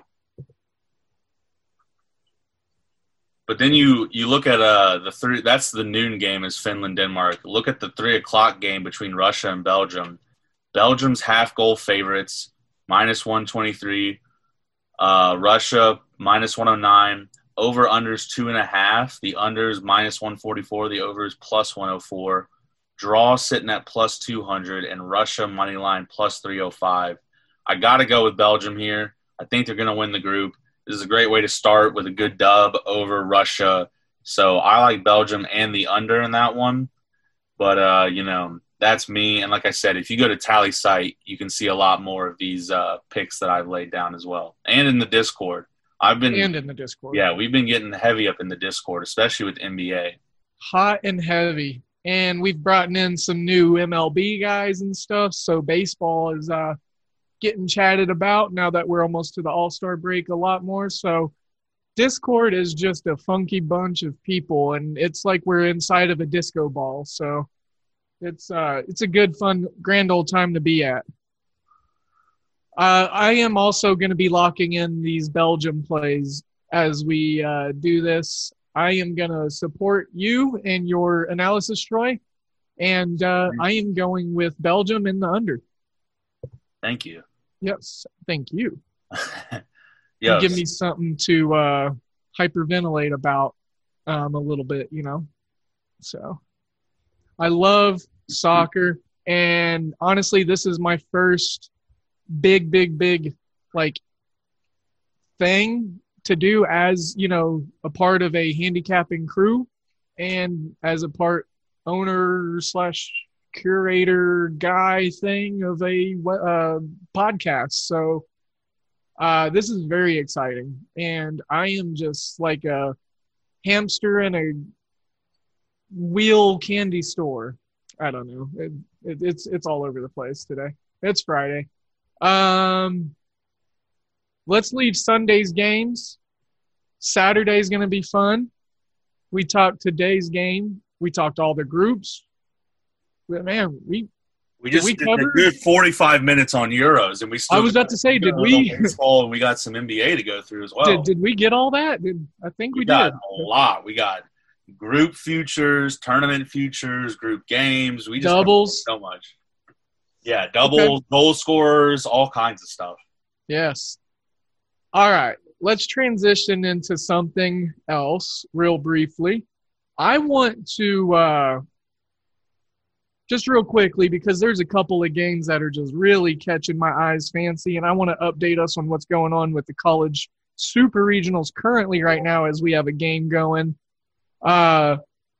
But then you, you look at uh, the three – that's the noon game is Finland, Denmark. Look at the three o'clock game between Russia and Belgium. Belgium's half-goal favorites, minus one twenty-three. Uh, Russia, minus one oh nine. Over-unders two and a half. The unders, minus one forty-four. The overs, plus one oh four. Draw sitting at plus two hundred. And Russia, money line, plus three oh five. I got to go with Belgium here. I think they're going to win the group. This is a great way to start with a good dub over Russia. So I like Belgium and the under in that one. But, uh, you know, that's me. And like I said, if you go to Tally site, you can see a lot more of these uh, picks that I've laid down as well. And in the Discord. I've been And in the Discord. Yeah, we've been getting heavy up in the Discord, especially with N B A. Hot and heavy. And we've brought in some new M L B guys and stuff, so baseball is uh, getting chatted about now that we're almost to the All-Star break a lot more. So Discord is just a funky bunch of people, and it's like we're inside of a disco ball. So it's uh, it's a good, fun, grand old time to be at. Uh, I am also going to be locking in these Belgium plays as we uh, do this. I am going to support you and your analysis, Troy, and uh, I am going with Belgium in the under. Thank you. Yes, thank you. Yes. Give me something to uh, hyperventilate about um, a little bit, you know. So I love soccer, and honestly, this is my first big, big, big like thing to do as, you know, a part of a handicapping crew and as a part owner slash curator guy thing of a uh, podcast. So uh, this is very exciting, and I am just like a hamster in a wheel candy store. I don't know. It, it, it's it's all over the place today. It's Friday. Um, let's leave Sunday's games. Saturday's going to be fun. We talked today's game. We talked all the groups. But man, we we just we did cover? a good forty-five minutes on Euros, and we still I was about to say, did we? baseball, and we got some N B A to go through as well. Did, did we get all that? Did, I think we, we got did. a lot. We got group futures, tournament futures, group games. We just doubles so much. Yeah, doubles, okay. Goal scorers, all kinds of stuff. Yes. All right, let's transition into something else real briefly. I want to uh, just real quickly, because there's a couple of games that are just really catching my eyes fancy, and I want to update us on what's going on with the college super regionals currently right now as we have a game going. Uh,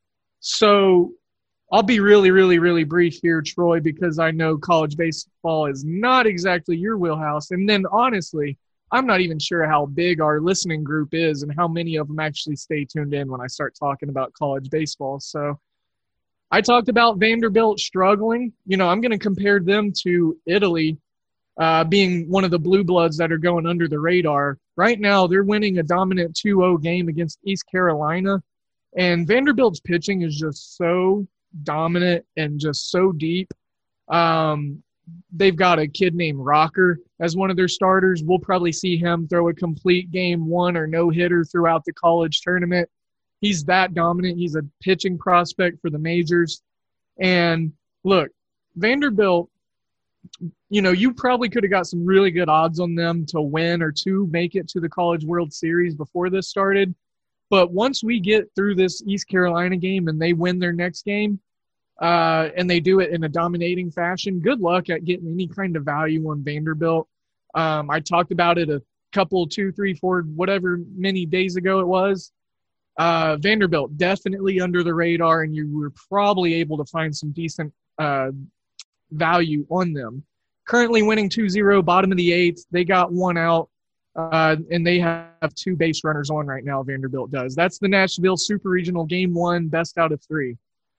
so I'll be really, really, really brief here, Troy, because I know college baseball is not exactly your wheelhouse. And then, honestly, I'm not even sure how big our listening group is and how many of them actually stay tuned in when I start talking about college baseball. So I talked about Vanderbilt struggling. You know, I'm going to compare them to Italy, uh, being one of the blue bloods that are going under the radar. Right now, they're winning a dominant two oh game against East Carolina. And Vanderbilt's pitching is just so dominant and just so deep. Um, they've got a kid named Rocker as one of their starters. We'll probably see him throw a complete game one or no-hitter throughout the college tournament. He's that dominant. He's a pitching prospect for the majors. And look, Vanderbilt, you know, you probably could have got some really good odds on them to win or to make it to the College World Series before this started. But once we get through this East Carolina game and they win their next game, uh, and they do it in a dominating fashion, good luck at getting any kind of value on Vanderbilt. Um, I talked about it a couple, two, three, four, whatever many days ago it was. Uh, Vanderbilt definitely under the radar, and you were probably able to find some decent uh, value on them. Currently winning two zero, bottom of the eighth. They got one out. Uh, and they have two base runners on right now, Vanderbilt does. That's the Nashville Super Regional Game one, best out of three.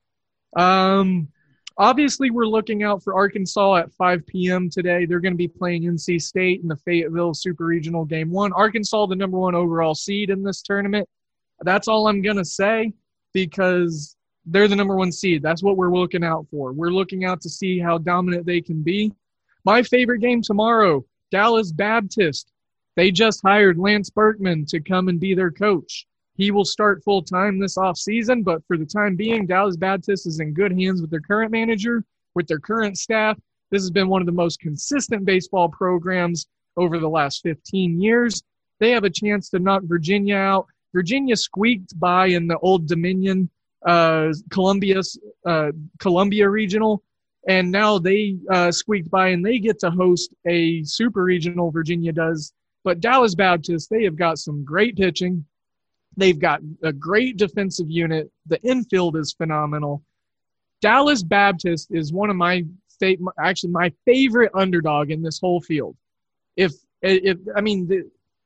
Um, obviously, we're looking out for Arkansas at five p.m. today. They're going to be playing N C State in the Fayetteville Super Regional Game one. Arkansas, the number one overall seed in this tournament. That's all I'm going to say because they're the number one seed. That's what we're looking out for. We're looking out to see how dominant they can be. My favorite game tomorrow, Dallas Baptist. They just hired Lance Berkman to come and be their coach. He will start full-time this offseason, but for the time being, Dallas Baptist is in good hands with their current manager, with their current staff. This has been one of the most consistent baseball programs over the last fifteen years. They have a chance to knock Virginia out. Virginia squeaked by in the Old Dominion uh, Columbia, uh, Columbia Regional, and now they uh, squeaked by and they get to host a Super Regional, Virginia does. But Dallas Baptist, they have got some great pitching. They've got a great defensive unit. The infield is phenomenal. Dallas Baptist is one of my – actually my favorite underdog in this whole field. If, if I mean, the,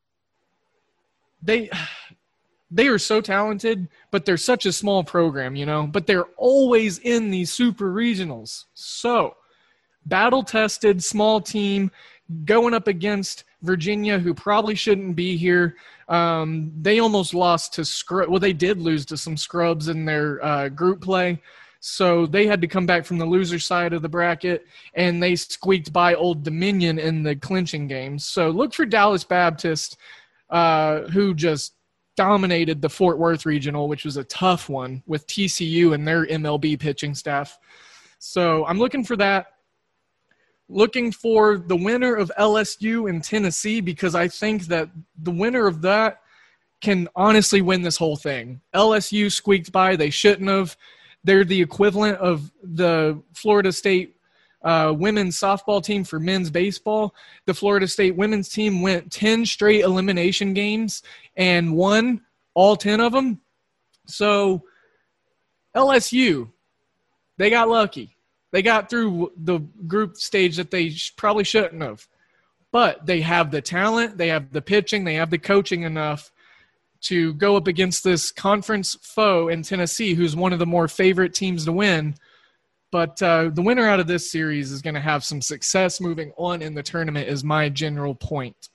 they they are so talented, but they're such a small program, you know. But they're always in these super regionals. So, battle-tested, small team going up against Virginia, who probably shouldn't be here. Um, they almost lost to scrub. Well, they did lose to some scrubs in their uh, group play. So they had to come back from the loser side of the bracket, and they squeaked by Old Dominion in the clinching games. So look for Dallas Baptist, uh, who just dominated the Fort Worth Regional, which was a tough one with T C U and their M L B pitching staff. So I'm looking for that. looking for the winner of L S U and Tennessee, because I think that the winner of that can honestly win this whole thing. L S U squeaked by. They shouldn't have. They're the equivalent of the Florida State uh, women's softball team for men's baseball. The Florida State women's team went ten straight elimination games and won all ten of them. So L S U, they got lucky. They got through the group stage that they probably shouldn't have. But they have the talent, they have the pitching, they have the coaching enough to go up against this conference foe in Tennessee, who's one of the more favorite teams to win. But uh, the winner out of this series is going to have some success moving on in the tournament, is my general point.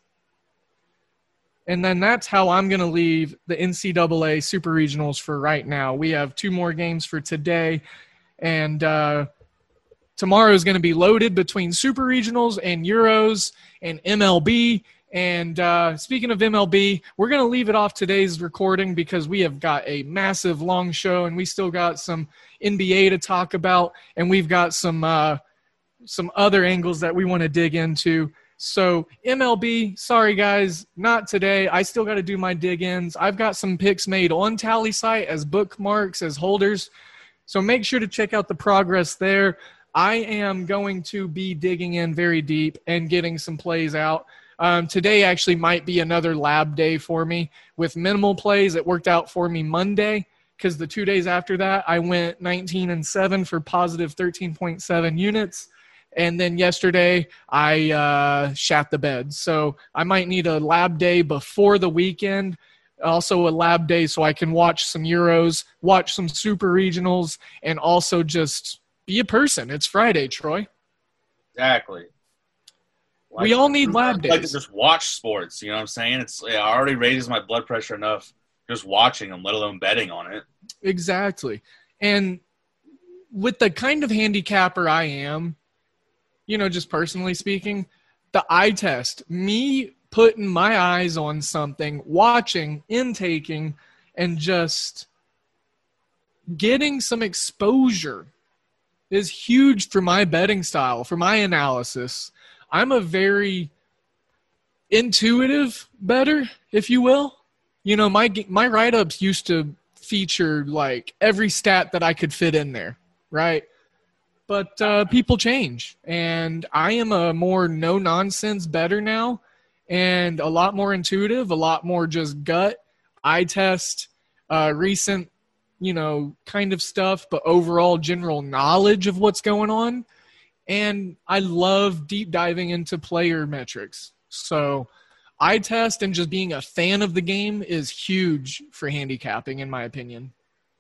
And then that's how I'm going to leave the N C double A Super Regionals for right now. We have two more games for today, and uh, tomorrow is going to be loaded between Super Regionals and Euros and M L B. And uh, speaking of M L B, we're going to leave it off today's recording because we have got a massive long show, and we still got some N B A to talk about, and we've got some uh, some other angles that we want to dig into. So M L B, sorry guys, not today. I still got to do my dig-ins. I've got some picks made on Tally Site as bookmarks, as holders. So make sure to check out the progress there. I am going to be digging in very deep and getting some plays out. Um, today actually might be another lab day for me with minimal plays. It worked out for me Monday because the two days after that, I went nineteen and seven for positive thirteen point seven units. And then yesterday, I uh, shat the bed. So I might need a lab day before the weekend, also a lab day so I can watch some Euros, watch some Super Regionals, and also just be a person. It's Friday, Troy. Exactly. Like, we all need lab I'd days. like to just watch sports, you know what I'm saying? It's it already raises my blood pressure enough just watching them, let alone betting on it. Exactly. And with the kind of handicapper I am, you know, just personally speaking, the eye test, me putting my eyes on something, watching, intaking, and just getting some exposure is huge for my betting style, for my analysis. I'm a very intuitive bettor, if you will. You know, my my write-ups used to feature, like, every stat that I could fit in there, right? But uh, people change, and I am a more no-nonsense bettor now, and a lot more intuitive, a lot more just gut, eye test, uh, recent, you know, kind of stuff, but overall general knowledge of what's going on. And I love deep diving into player metrics. So eye test and just being a fan of the game is huge for handicapping, in my opinion.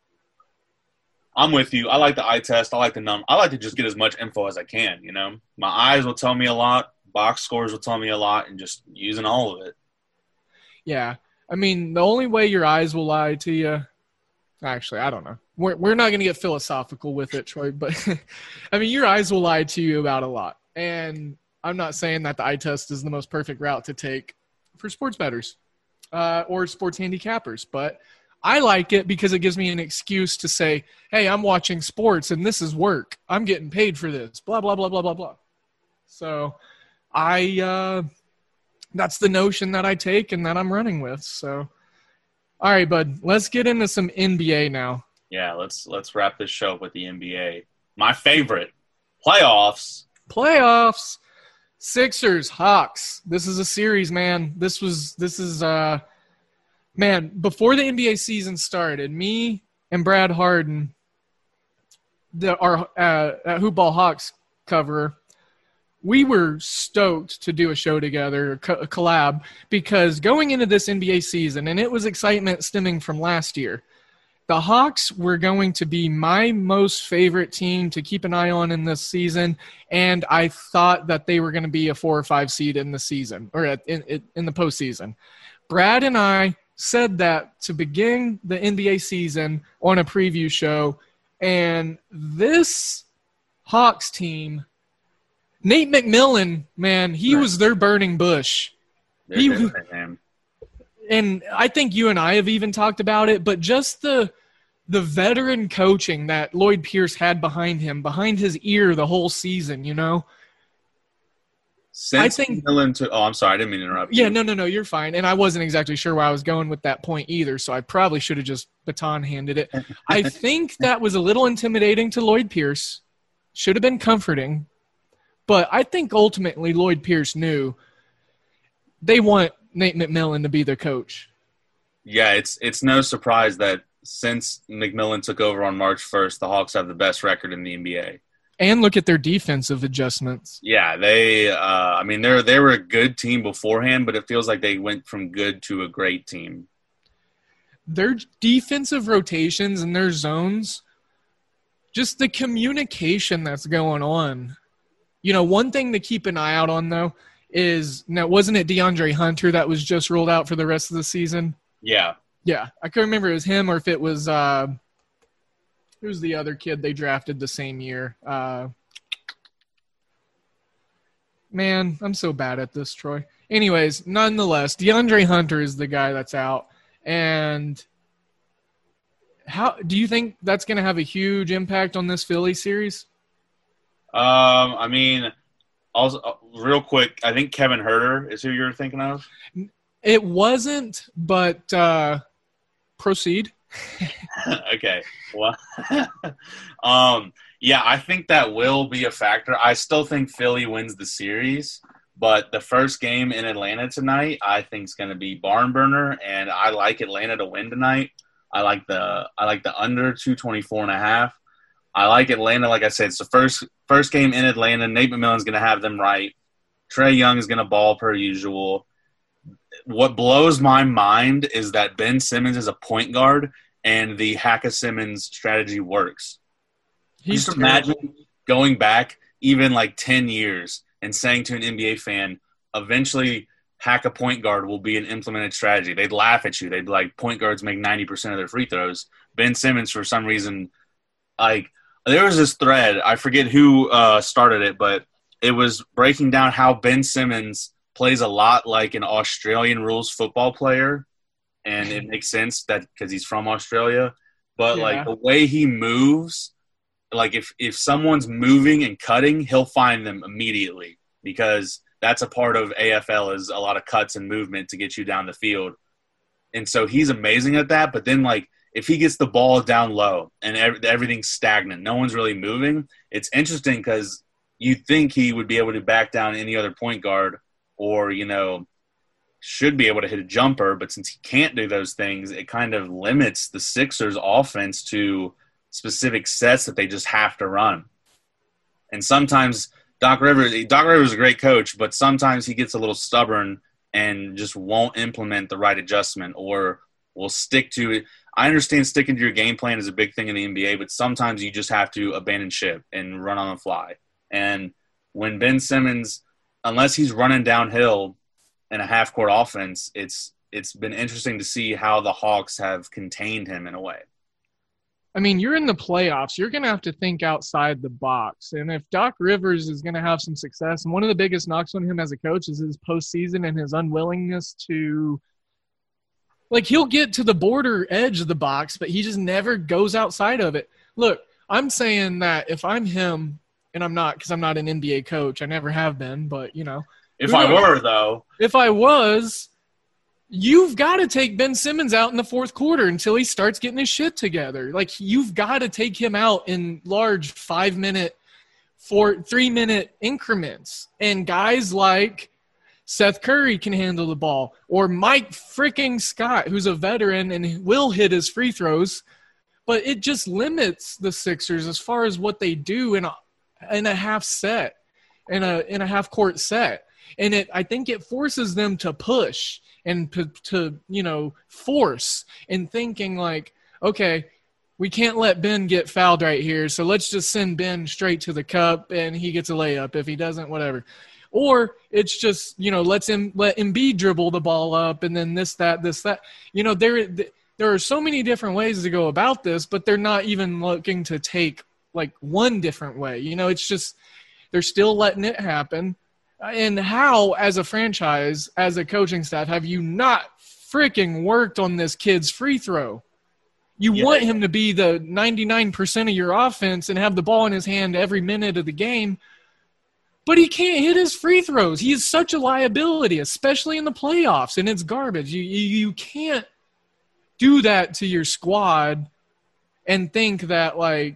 I'm with you. I like the eye test. I like the num. I like to just get as much info as I can, you know. My eyes will tell me a lot. Box scores will tell me a lot, and just using all of it. Yeah. I mean, the only way your eyes will lie to you – actually, I don't know. We're, we're not going to get philosophical with it, Troy, but, I mean, your eyes will lie to you about a lot. And I'm not saying that the eye test is the most perfect route to take for sports bettors uh, or sports handicappers, but – I like it because it gives me an excuse to say, hey, I'm watching sports and this is work. I'm getting paid for this, blah, blah, blah, blah, blah, blah. So I uh, that's the notion that I take and that I'm running with. So, all right, bud, let's get into some N B A now. Yeah, let's let's wrap this show up with the N B A. My favorite, playoffs. Playoffs. Sixers, Hawks. This is a series, man. This was this is uh Man, before the N B A season started, me and Brad Harden, the, our uh, Hoop Ball Hawks coverer, we were stoked to do a show together, a, co- a collab, because going into this N B A season, and it was excitement stemming from last year, the Hawks were going to be my most favorite team to keep an eye on in this season, and I thought that they were going to be a four or five seed in the season, or in, in, in the postseason. Brad and I said that to begin the N B A season on a preview show, and this Hawks team, Nate McMillan, man, he right. was their burning bush. He, and I think you and I have even talked about it, but just the the veteran coaching that Lloyd Pierce had behind him, behind his ear the whole season, you know, Since I think McMillan took – oh, I'm sorry. I didn't mean to interrupt Yeah, you. no, no, no, you're fine. And I wasn't exactly sure where I was going with that point either, so I probably should have just baton handed it. I think that was a little intimidating to Lloyd Pierce. Should have been comforting. But I think ultimately Lloyd Pierce knew they want Nate McMillan to be their coach. Yeah, it's it's no surprise that since McMillan took over on March first, the Hawks have the best record in the N B A. And look at their defensive adjustments. Yeah, they. Uh, I mean, they they were a good team beforehand, but it feels like they went from good to a great team. Their defensive rotations and their zones, just the communication that's going on. You know, one thing to keep an eye out on though is now wasn't it DeAndre Hunter that was just ruled out for the rest of the season? Yeah, yeah. I couldn't remember if it was him or if it was. Uh, Who's the other kid they drafted the same year? Uh, man, I'm so bad at this, Troy. Anyways, nonetheless, DeAndre Hunter is the guy that's out. And how do you think that's going to have a huge impact on this Philly series? Um, I mean, also uh, real quick, I think Kevin Huerter is who you're thinking of. It wasn't, but uh, proceed. Okay. Well, um, yeah, I think that will be a factor. I still think Philly wins the series, but the first game in Atlanta tonight, I think is going to be barn burner, and I like Atlanta to win tonight. I like the I like the under two twenty-four and a half. I like Atlanta. Like I said, it's the first first game in Atlanta. Nate McMillan's going to have them right. Trae Young is going to ball per usual. What blows my mind is that Ben Simmons is a point guard and the Hack-a-Simmons strategy works. He's Just terrible. imagine going back even like ten years and saying to an N B A fan, eventually hack a point guard will be an implemented strategy. They'd laugh at you. They'd be like, point guards make ninety percent of their free throws. Ben Simmons, for some reason, like there was this thread. I forget who uh, started it, but it was breaking down how Ben Simmons plays a lot like an Australian rules football player. And it makes sense that because he's from Australia. But, Yeah. like, the way he moves, like, if, if someone's moving and cutting, he'll find them immediately because that's a part of A F L is a lot of cuts and movement to get you down the field. And so he's amazing at that. But then, like, if he gets the ball down low and ev- everything's stagnant, no one's really moving, it's interesting because you think he would be able to back down any other point guard or, you know, should be able to hit a jumper, but since he can't do those things, it kind of limits the Sixers' offense to specific sets that they just have to run. And sometimes Doc Rivers, Doc Rivers is a great coach, but sometimes he gets a little stubborn and just won't implement the right adjustment or will stick to it. I understand sticking to your game plan is a big thing in the N B A, but sometimes you just have to abandon ship and run on the fly. And when Ben Simmons, unless he's running downhill in a half-court offense, it's it's been interesting to see how the Hawks have contained him in a way. I mean, you're in the playoffs. You're going to have to think outside the box. And if Doc Rivers is going to have some success, and one of the biggest knocks on him as a coach is his postseason and his unwillingness to – like, he'll get to the border edge of the box, but he just never goes outside of it. Look, I'm saying that if I'm him, and I'm not because I'm not an N B A coach. I never have been, but, you know. If I were, though. If I was, you've got to take Ben Simmons out in the fourth quarter until he starts getting his shit together. Like, you've got to take him out in large five-minute, four, three-minute increments. And guys like Seth Curry can handle the ball, or Mike freaking Scott, who's a veteran and will hit his free throws. But it just limits the Sixers as far as what they do in a, in a half set, in a in a half-court set. And it, I think it forces them to push and to, to, you know, force and thinking like, okay, we can't let Ben get fouled right here, so let's just send Ben straight to the cup and he gets a layup. If he doesn't, whatever. Or it's just, you know, let's him let Embiid dribble the ball up and then this, that, this, that. You know, there there are so many different ways to go about this, but they're not even looking to take like one different way. You know, it's just they're still letting it happen. And how, as a franchise, as a coaching staff, have you not freaking worked on this kid's free throw? You Yeah. want him to be the ninety-nine percent of your offense and have the ball in his hand every minute of the game. But he can't hit his free throws. He is such a liability, especially in the playoffs, and it's garbage. You, you, you can't do that to your squad and think that, like,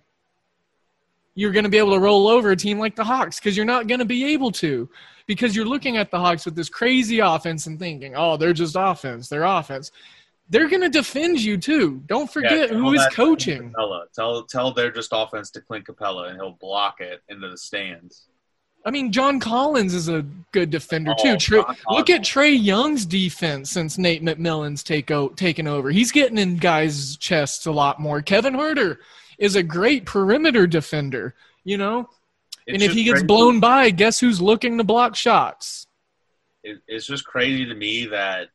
you're going to be able to roll over a team like the Hawks, because you're not going to be able to, because you're looking at the Hawks with this crazy offense and thinking, oh, they're just offense. They're offense. They're going to defend you, too. Don't forget yeah, who is coaching. Capella. Tell, tell they're just offense to Clint Capella, and he'll block it into the stands. I mean, John Collins is a good defender, Oh, too. Trey, John look at Collins. Trae Young's defense since Nate McMillan's take o- taken over. He's getting in guys' chests a lot more. Kevin Huerter is a great perimeter defender, you know? It's and if just he gets crazy. blown by, guess who's looking to block shots? It, it's just crazy to me that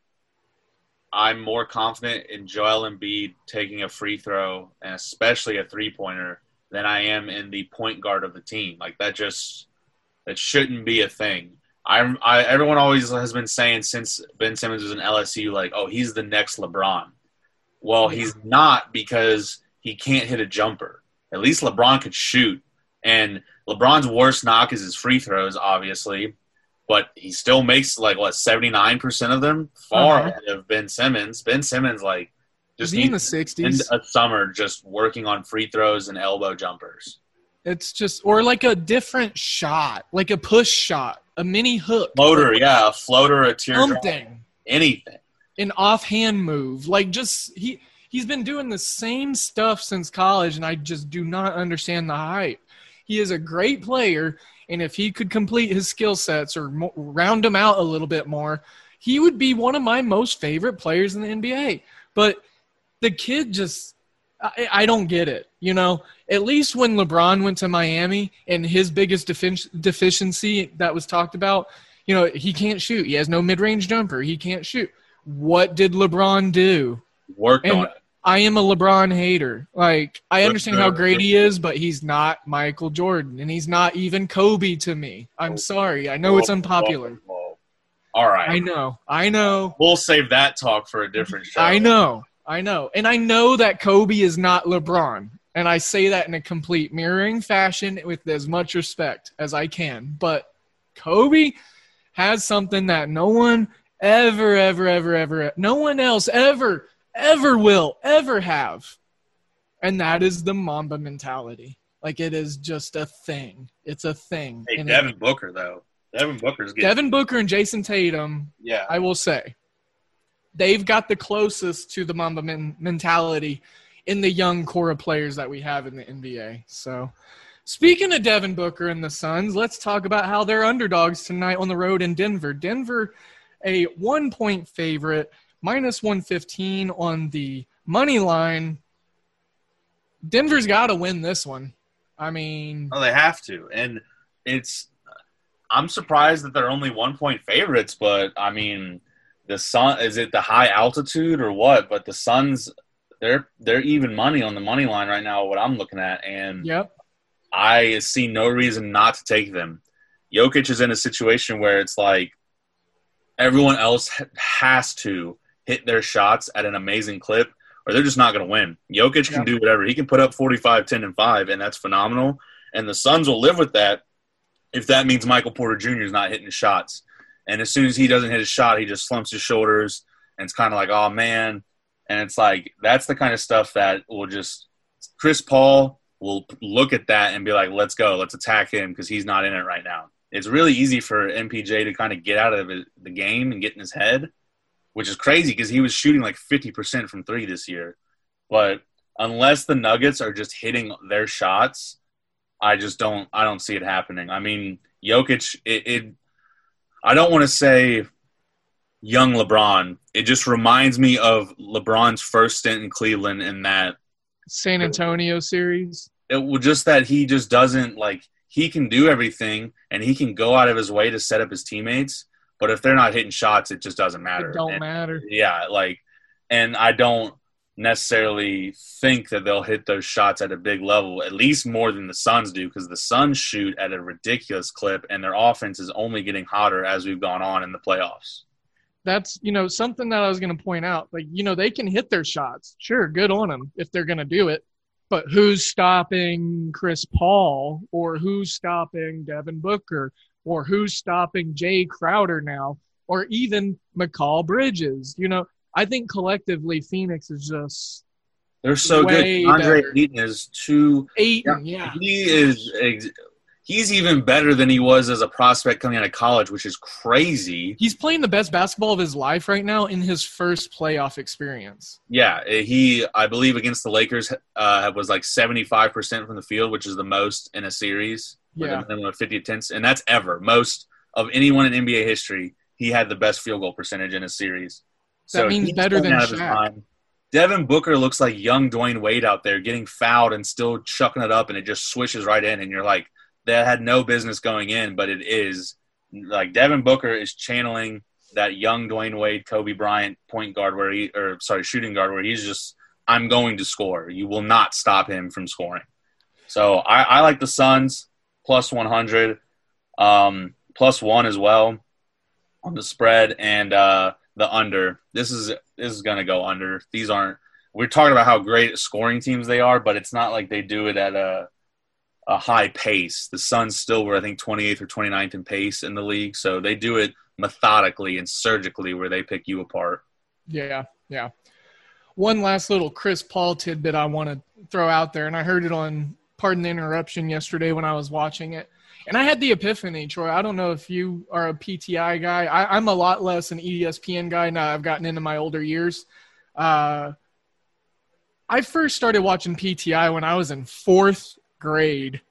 I'm more confident in Joel Embiid taking a free throw, and especially a three-pointer, than I am in the point guard of the team. Like, that just that shouldn't be a thing. I, I everyone always has been saying since Ben Simmons was in L S U, like, oh, he's the next LeBron. Well, he's not, because he can't hit a jumper. At least LeBron could shoot. And LeBron's worst knock is his free throws, obviously. But he still makes, like, what, seventy-nine percent of them? Far Uh-huh. ahead of Ben Simmons. Ben Simmons, like, Is just he in the needs to sixties? spend a summer just working on free throws and elbow jumpers. It's just – or like a different shot, like a push shot, a mini hook. Floater, like yeah, a floater, a teardrop, something. anything. An offhand move. Like, just – he he's been doing the same stuff since college, and I just do not understand the hype. He is a great player, and if he could complete his skill sets or mo- round them out a little bit more, he would be one of my most favorite players in the N B A. But the kid just I, – I don't get it, you know? At least when LeBron went to Miami and his biggest defi- deficiency that was talked about, you know, he can't shoot. He has no mid-range jumper. He can't shoot. What did LeBron do? Worked And on it. I am a LeBron hater. Like, I Good understand how for- great he is, but he's not Michael Jordan, and he's not even Kobe to me. I'm sorry. I know it's unpopular. Whoa, whoa. All right. I know. I know. We'll save that talk for a different show. I know. I know. And I know that Kobe is not LeBron. And I say that in a complete mirroring fashion with as much respect as I can. But Kobe has something that no one ever, ever, ever, ever, no one else ever, ever will ever have. And that is the Mamba mentality. Like, it is just a thing. It's a thing. Hey, And Devin Booker, though. Devin Booker's it, getting Devin Booker and Jason Tatum, yeah. I will say, they've got the closest to the Mamba men- mentality in the young core of players that we have in the N B A. So, speaking of Devin Booker and the Suns, let's talk about how they're underdogs tonight on the road in Denver. Denver, a one-point favorite, minus one fifteen on the money line. Denver's got to win this one. I mean, Oh, they have to. And it's – I'm surprised that they're only one-point favorites, but, I mean, the Sun – is it the high altitude or what? But the Suns – They're they're even money on the money line right now, what I'm looking at, and yep. I see no reason not to take them. Jokic is in a situation where it's like everyone else has to hit their shots at an amazing clip, or they're just not going to win. Jokic can Yep. do whatever. He can put up forty-five, ten, and five, and that's phenomenal. And the Suns will live with that if that means Michael Porter Junior is not hitting shots. And as soon as he doesn't hit a shot, he just slumps his shoulders, and it's kind of like, oh, man. And it's like, that's the kind of stuff that will just – Chris Paul will look at that and be like, let's go. Let's attack him because he's not in it right now. It's really easy for M P J to kind of get out of it, the game and get in his head, which is crazy because he was shooting like fifty percent from three this year. But unless the Nuggets are just hitting their shots, I just don't – I don't see it happening. I mean, Jokic, it, it – I don't want to say – young LeBron. It just reminds me of LeBron's first stint in Cleveland in that San Antonio series. it was just that he just doesn't like he can do everything and he can go out of his way to set up his teammates, but if they're not hitting shots, it just doesn't matter. It don't And, matter. yeah, like and I don't necessarily think that they'll hit those shots at a big level, at least more than the Suns do, because the Suns shoot at a ridiculous clip and their offense is only getting hotter as we've gone on in the playoffs. That's, you know, something that I was going to point out. Like, you know, they can hit their shots. Sure, good on them if they're going to do it. But who's stopping Chris Paul or who's stopping Devin Booker? or who's stopping Jay Crowder now, or even Mikal Bridges. You know, I think collectively Phoenix is just they're so way good. Andre better. Ayton is too Ayton, yeah. He is ex- he's even better than he was as a prospect coming out of college, which is crazy. He's playing the best basketball of his life right now in his first playoff experience. Yeah, he I believe against the Lakers uh, was like seventy-five percent from the field, which is the most in a series. Yeah. With a minimum of fifty attempts, and that's ever. Most of anyone in N B A history, he had the best field goal percentage in a series. That So means he's better playing than out of his Shaq. mind. Devin Booker looks like young Dwayne Wade out there getting fouled and still chucking it up, and it just swishes right in, and you're like, that had no business going in, but it is. Like, Devin Booker is channeling that young Dwayne Wade, Kobe Bryant point guard where he – or, sorry, shooting guard where he's just, I'm going to score. You will not stop him from scoring. So I, I like the Suns plus one hundred, um, plus one as well on the spread, and uh, the under. This is this is going to go under. These aren't – we're talking about how great scoring teams they are, but it's not like they do it at a – a high pace. The Suns still were, I think, twenty-eighth or twenty-ninth in pace in the league. So they do it methodically and surgically where they pick you apart. Yeah, yeah. One last little Chris Paul tidbit I want to throw out there, and I heard it on Pardon the Interruption yesterday when I was watching it. And I had the epiphany, Troy. I don't know if you are a P T I guy. I, I'm a lot less an E S P N guy now I've gotten into my older years. Uh, I first started watching P T I when I was in fourth grade,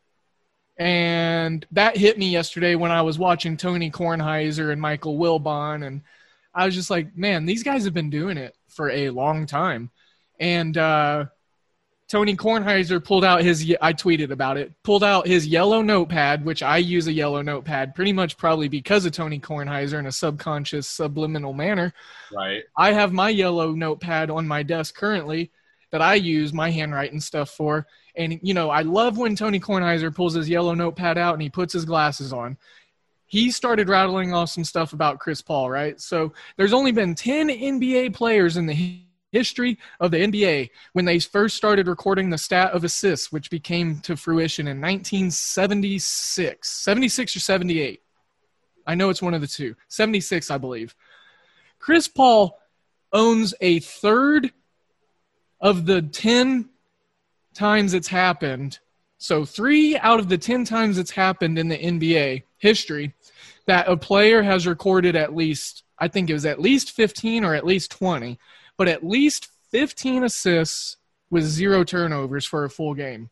and that hit me yesterday when I was watching Tony Kornheiser and Michael Wilbon, and I was just like, man, these guys have been doing it for a long time. And uh, Tony Kornheiser pulled out his – I tweeted about it – pulled out his yellow notepad, which I use a yellow notepad pretty much probably because of Tony Kornheiser in a subconscious, subliminal manner. Right. I have my yellow notepad on my desk currently that I use my handwriting stuff for. And, you know, I love when Tony Kornheiser pulls his yellow notepad out and he puts his glasses on. He started rattling off some stuff about Chris Paul, right? So there's only been ten N B A players in the history of the N B A when they first started recording the stat of assists, which became to fruition in nineteen seventy-six. seventy-six or seventy-eight. I know it's one of the two. seventy-six, I believe. Chris Paul owns a third of the ten times it's happened. So three out of the ten times it's happened in the N B A history that a player has recorded at least, I think it was at least fifteen or at least twenty, but at least fifteen assists with zero turnovers for a full game.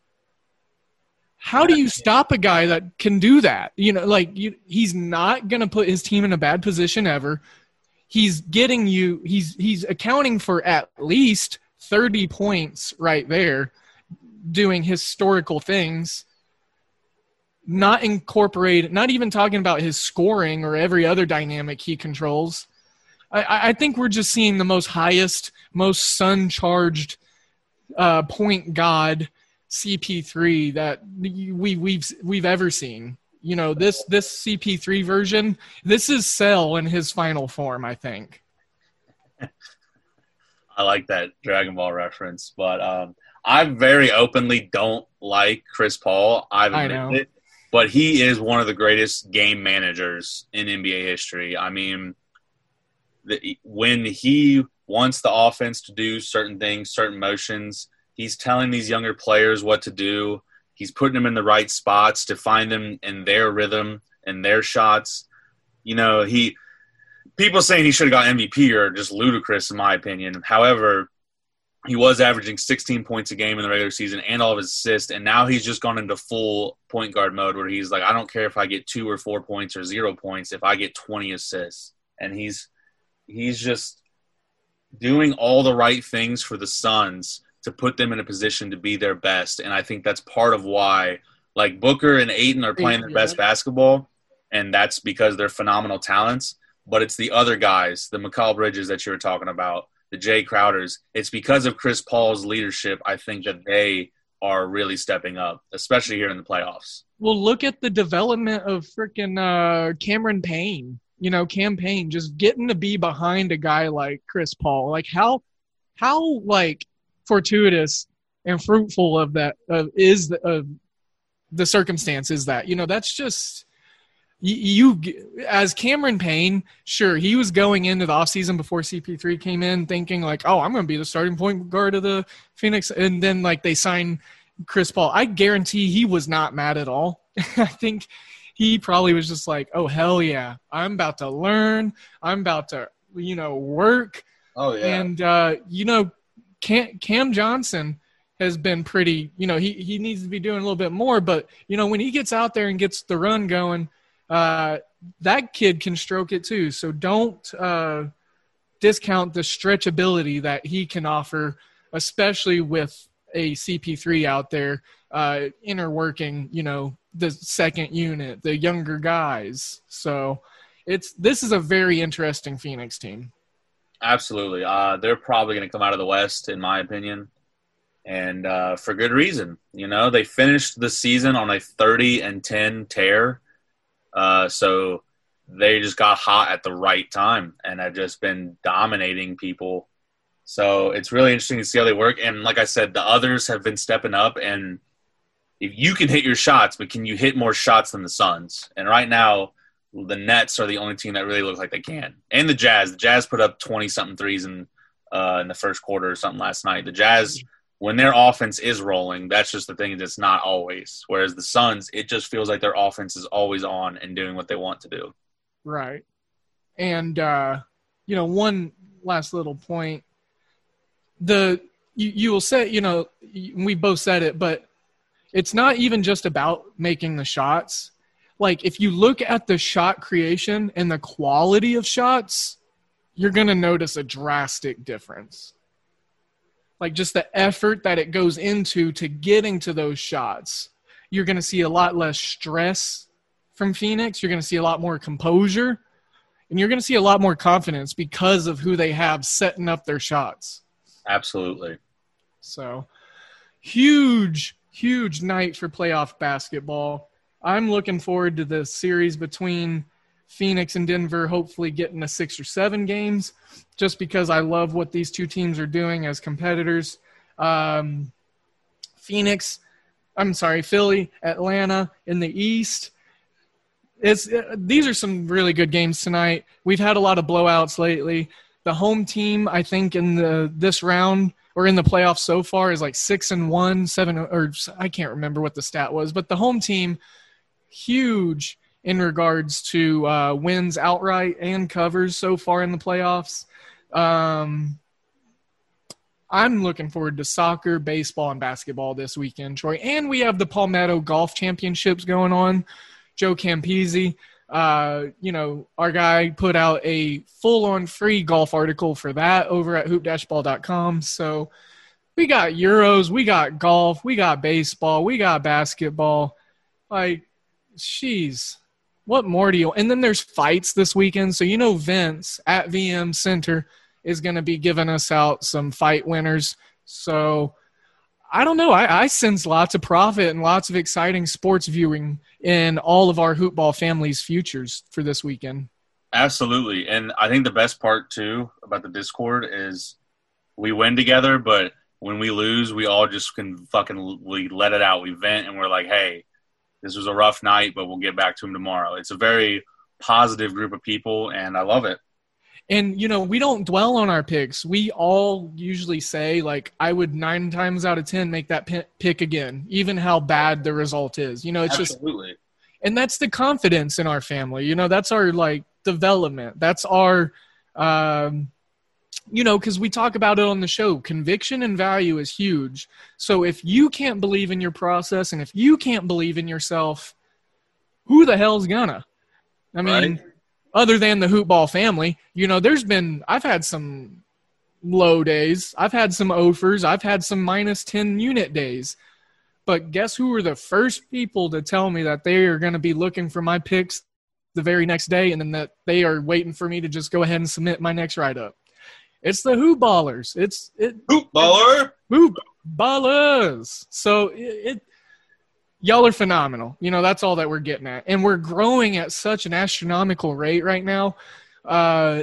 How do you stop a guy that can do that? You know, like you, he's not going to put his team in a bad position ever. He's getting you, he's, he's accounting for at least thirty points right there, doing historical things, not incorporate, not even talking about his scoring or every other dynamic he controls. I, I think we're just seeing the most highest, most sun-charged uh, point god C P three that we, we've we've ever seen. You know, this this C P three version, this is Cell in his final form, I think. I like that Dragon Ball reference, but um, I very openly don't like Chris Paul. I've I know. admitted it, but he is one of the greatest game managers in N B A history. I mean, the, when he wants the offense to do certain things, certain motions, he's telling these younger players what to do. He's putting them in the right spots to find them in their rhythm and their shots. You know, he people saying he should have got M V P are just ludicrous in my opinion. However, he was averaging sixteen points a game in the regular season and all of his assists, and now he's just gone into full point guard mode where he's like, I don't care if I get two or four points or zero points if I get twenty assists. And he's he's just doing all the right things for the Suns to put them in a position to be their best. And I think that's part of why, like, Booker and Ayton are playing their best basketball, and that's because they're phenomenal talents. But it's the other guys, the Mikal Bridges that you were talking about, the Jay Crowders. It's because of Chris Paul's leadership, I think, that they are really stepping up, especially here in the playoffs. Well, look at the development of freaking uh, Cameron Payne. You know, Cam Payne just getting to be behind a guy like Chris Paul. Like, how, how like, fortuitous and fruitful of that uh, is the, uh, the circumstance is that, you know, that's just, you, you as Cameron Payne, sure, he was going into the offseason before C P three came in thinking like, oh, I'm going to be the starting point guard of the Phoenix. And then like they signed Chris Paul. I guarantee he was not mad at all. I think he probably was just like, oh, hell yeah, I'm about to learn. I'm about to, you know, work. Oh, yeah. And, uh, you know, Cam, Cam Johnson has been pretty, you know, he, he needs to be doing a little bit more. But, you know, when he gets out there and gets the run going, uh, that kid can stroke it too. So don't uh, discount the stretchability that he can offer, especially with a C P three out there uh, interworking, you know, the second unit, the younger guys. So it's this is a very interesting Phoenix team. Absolutely. Uh, they're probably going to come out of the West, in my opinion, and uh, for good reason. You know, they finished the season on a thirty and ten tear. Uh, so they just got hot at the right time and have just been dominating people. So it's really interesting to see how they work. And like I said, the others have been stepping up. And if you can hit your shots, but can you hit more shots than the Suns? And right now, the Nets are the only team that really looks like they can. And the Jazz. The Jazz put up twenty-something threes in, uh, in the first quarter or something last night. The Jazz – when their offense is rolling, that's just the thing. It's not always. Whereas the Suns, it just feels like their offense is always on and doing what they want to do. Right. And, uh, you know, one last little point. The you, you will say, you know, we both said it, but it's not even just about making the shots. Like, if you look at the shot creation and the quality of shots, you're going to notice a drastic difference. Like just the effort that it goes into to getting to those shots. You're going to see a lot less stress from Phoenix. You're going to see a lot more composure. And you're going to see a lot more confidence because of who they have setting up their shots. Absolutely. So, huge, huge night for playoff basketball. I'm looking forward to the series between Phoenix and Denver, hopefully getting to six or seven games, just because I love what these two teams are doing as competitors. Um, Phoenix, I'm sorry, Philly, Atlanta in the East. It's uh, these are some really good games tonight. We've had a lot of blowouts lately. The home team, I think, in the this round or in the playoffs so far is like six and one, seven or I can't remember what the stat was, but the home team, huge in regards to uh, wins outright and covers so far in the playoffs. Um, I'm looking forward to soccer, baseball, and basketball this weekend, Troy. And we have the Palmetto Golf Championships going on. Joe Campese, uh, you know, our guy put out a full-on free golf article for that over at hoop dash ball dot com. So we got Euros, we got golf, we got baseball, we got basketball. Like, jeez. What more do you – and then there's fights this weekend. So, you know, Vince at V M Center is going to be giving us out some fight winners. So, I don't know. I, I sense lots of profit and lots of exciting sports viewing in all of our Hoopball family's futures for this weekend. Absolutely. And I think the best part, too, about the Discord is we win together, but when we lose, we all just can fucking – we let it out. We vent, and we're like, hey – this was a rough night, but we'll get back to him tomorrow. It's a very positive group of people, and I love it. And, you know, we don't dwell on our picks. We all usually say, like, I would nine times out of ten make that pick again, even how bad the result is. You know, it's Absolutely. just – and that's the confidence in our family. You know, that's our, like, development. That's our um, – you know, because we talk about it on the show, conviction and value is huge. So if you can't believe in your process and if you can't believe in yourself, who the hell's gonna? I mean, right. Other than the Hoopball family, you know, there's been – I've had some low days. I've had some offers. I've had some minus ten unit days. But guess who were the first people to tell me that they are going to be looking for my picks the very next day and then that they are waiting for me to just go ahead and submit my next write-up? It's the Hoop Ballers. It's it. Hoop Baller. Hoop Ballers. So it, it, y'all are phenomenal. You know, that's all that we're getting at. And we're growing at such an astronomical rate right now. Uh,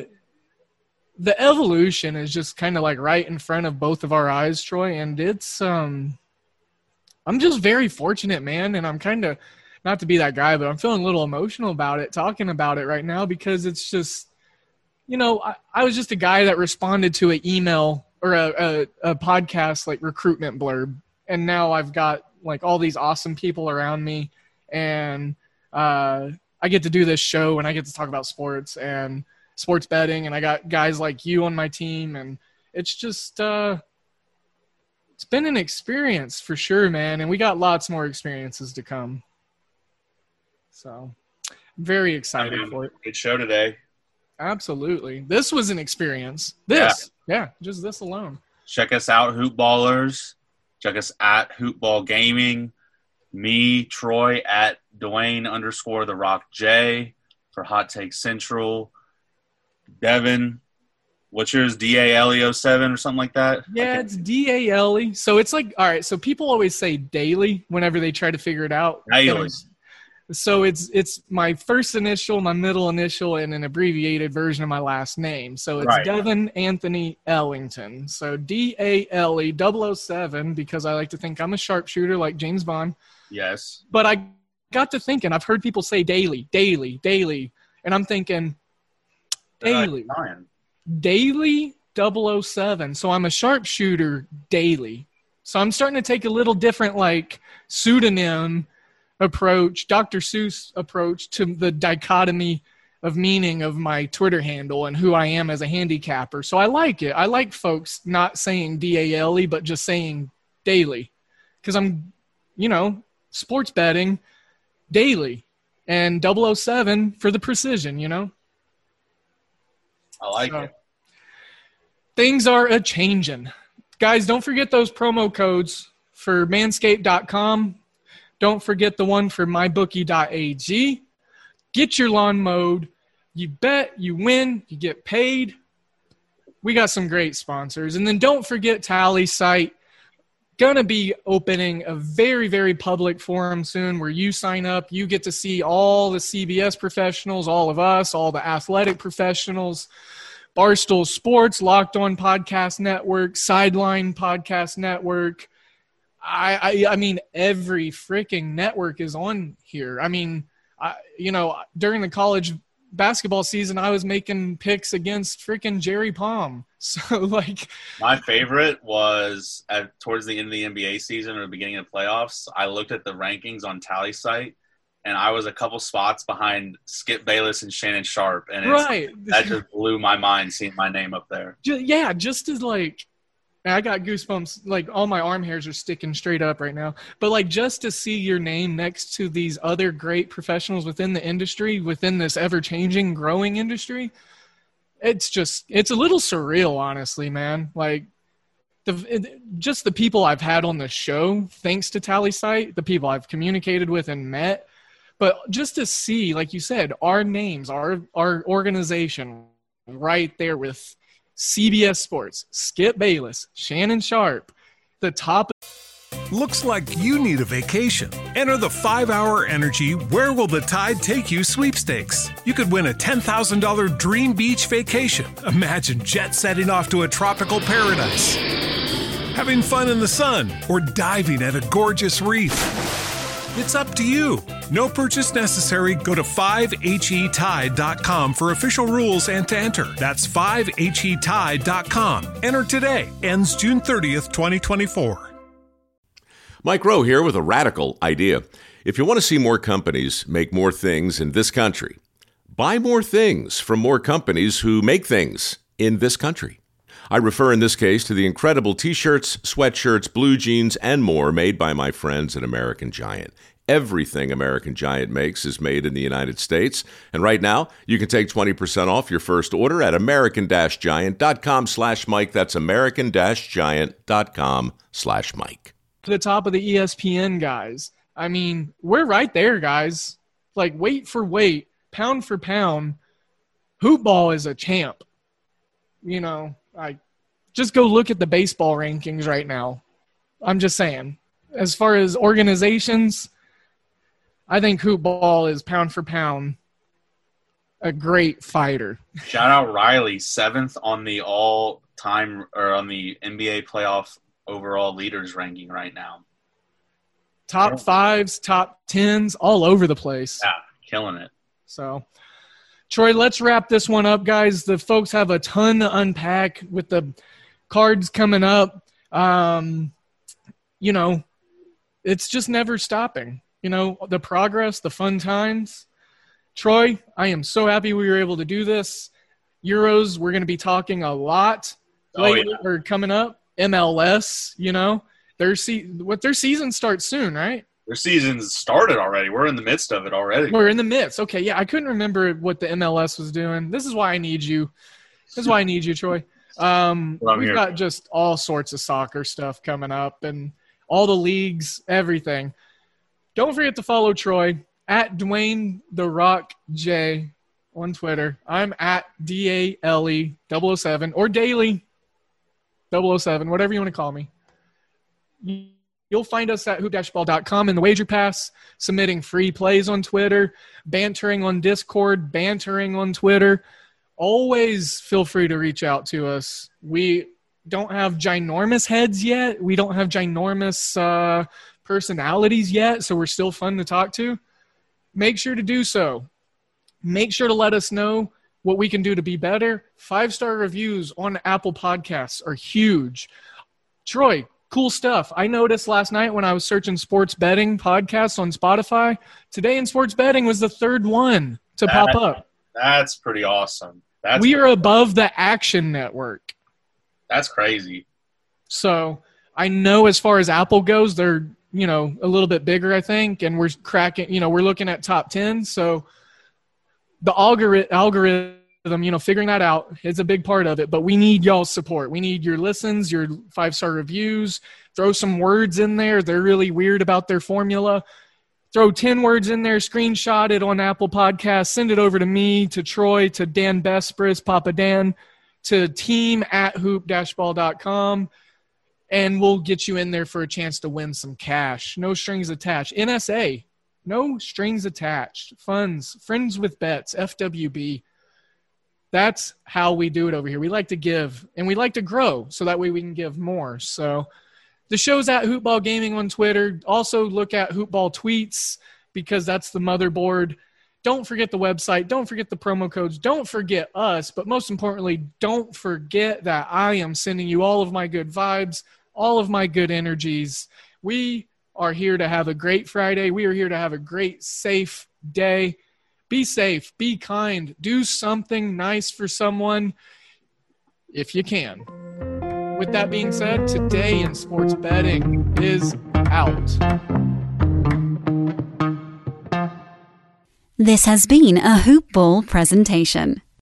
the evolution is just kind of like right in front of both of our eyes, Troy. And it's, um, I'm just very fortunate, man. And I'm kind of not to be that guy, but I'm feeling a little emotional about it, talking about it right now, because it's just, you know, I, I was just a guy that responded to an email or a, a, a podcast like recruitment blurb. And now I've got like all these awesome people around me, and uh, I get to do this show and I get to talk about sports and sports betting. And I got guys like you on my team, and it's just, uh, it's been an experience for sure, man. And we got lots more experiences to come. So I'm very excited I mean, for it. Good show today. Absolutely. This was an experience. This, yeah, yeah just this alone. Check us out, Hoop Ballers. Check us at Hoop Ball Gaming. Me, Troy, at Dwayne underscore The Rock J for Hot Take Central. Devin, what's yours? D A L E oh seven or something like that? Yeah, it's D A L E. So it's like, all right, so people always say daily whenever they try to figure it out. Daily. So it's it's my first initial, my middle initial, and an abbreviated version of my last name. So it's Right. Devin Anthony Ellington. So D A L E double oh seven, because I like to think I'm a sharpshooter like James Bond. Yes. But I got to thinking, I've heard people say daily, daily, daily. And I'm thinking, daily, Uh, Ryan. daily double oh seven. So I'm a sharpshooter daily. So I'm starting to take a little different like pseudonym approach, Doctor Seuss approach to the dichotomy of meaning of my Twitter handle and who I am as a handicapper. So I like it. I like folks not saying D A L E, but just saying daily, because I'm, you know, sports betting daily, and double oh seven for the precision, you know? I like So, it. things are a changing. Guys, don't forget those promo codes for manscaped dot com. Don't forget the one for my bookie dot a g. Get your lawn mowed. You bet, you win, you get paid. We got some great sponsors. And then don't forget Tally Site. Going to be opening a very, very public forum soon where you sign up. You get to see all the C B S professionals, all of us, all the athletic professionals, Barstool Sports, Locked On Podcast Network, Sideline Podcast Network. I, I, I mean, every freaking network is on here. I mean, I, you know, during the college basketball season, I was making picks against freaking Jerry Palm. So, like, My favorite was at towards the end of the N B A season or the beginning of playoffs. I looked at the rankings on Tally Site, and I was a couple spots behind Skip Bayless and Shannon Sharp, and it's, right. that just blew my mind seeing my name up there. Ju- yeah, just as like, I got goosebumps. Like, all my arm hairs are sticking straight up right now. But like, just to see your name next to these other great professionals within the industry, within this ever-changing, growing industry, it's just, it's a little surreal, honestly, man. Like, the it, just the people I've had on the show, thanks to Tally Site, the people I've communicated with and met. But just to see, like you said, our names, our our organization right there with C B S Sports, Skip Bayless, Shannon Sharp, the top. Looks like you need a vacation. Enter the five hour Energy Where Will the Tide Take You sweepstakes. You could win a ten thousand dollars dream beach vacation. Imagine jet setting off to a tropical paradise, having fun in the sun, or diving at a gorgeous reef. It's up to you. No purchase necessary. Go to five H E tide dot com for official rules and to enter. That's five H E tide dot com. Enter today. Ends June thirtieth, twenty twenty-four. Mike Rowe here with a radical idea. If you want to see more companies make more things in this country, buy more things from more companies who make things in this country. I refer in this case to the incredible t-shirts, sweatshirts, blue jeans, and more made by my friends at American Giant. Everything American Giant makes is made in the United States. And right now, you can take twenty percent off your first order at american giant dot com slash Mike. That's american giant dot com slash Mike. To the top of the E S P N guys. I mean, we're right there, guys. Like, weight for weight, pound for pound, hoop ball is a champ. You know, I just go look at the baseball rankings right now. I'm just saying. As far as organizations, I think hoop ball is pound for pound a great fighter. Shout out Riley, seventh on the all-time or on the N B A playoff overall leaders ranking right now. top Yeah. fives, top tens, all over the place. Yeah, killing it. So, Troy, let's wrap this one up, guys. The folks have a ton to unpack with the cards coming up. Um, you know, it's just never stopping. You know, the progress, the fun times. Troy, I am so happy we were able to do this. Euros, we're going to be talking a lot Oh, lately, yeah. or coming up. M L S, you know, their se- what their season starts soon, right? Their season's started already. We're in the midst of it already. We're in the midst. Okay, yeah, I couldn't remember what the M L S was doing. This is why I need you. This is why I need you, Troy. Um, Well, I'm we've here. got just all sorts of soccer stuff coming up and all the leagues, everything. Don't forget to follow Troy at Dwayne The Rock J on Twitter. I'm at D A L E double oh seven or Daily double oh seven, whatever you want to call me. You'll find us at hoop dash ball dot com in the Wager Pass, submitting free plays on Twitter, bantering on Discord, bantering on Twitter. Always feel free to reach out to us. We don't have ginormous heads yet. We don't have ginormous uh, personalities yet, so we're still fun to talk to. Make sure to do so. Make sure to let us know what we can do to be better. Five-star reviews on Apple Podcasts are huge. Troy, cool stuff. I noticed last night when I was searching sports betting podcasts on Spotify, Today in Sports Betting was the third one to That- pop up. That's pretty awesome. That's We are above the Action Network. that's crazy. So I know as far as Apple goes, they're, you know, a little bit bigger, I think, and we're cracking, you know, we're looking at top ten. So the algorithm, algorithm, you know, figuring that out is a big part of it, but we need y'all's support. We need your listens, your five-star reviews. Throw some words in there. They're really weird about their formula. Throw ten words in there, screenshot it on Apple Podcasts, send it over to me, to Troy, to Dan Bespris, Papa Dan, to team at hoop dash ball dot com, and we'll get you in there for a chance to win some cash. No strings attached. N S A, no strings attached. Funds, friends with bets, F W B. That's how we do it over here. We like to give, and we like to grow, so that way we can give more. So the show's at Hoopball Gaming on Twitter. Also look at Hoopball Tweets because that's the motherboard. Don't forget the website. Don't forget the promo codes. Don't forget us. But most importantly, don't forget that I am sending you all of my good vibes, all of my good energies. We are here to have a great Friday. We are here to have a great, safe day. Be safe. Be kind. Do something nice for someone if you can. With that being said, Today in Sports Betting is out. This has been a Hoop Ball presentation.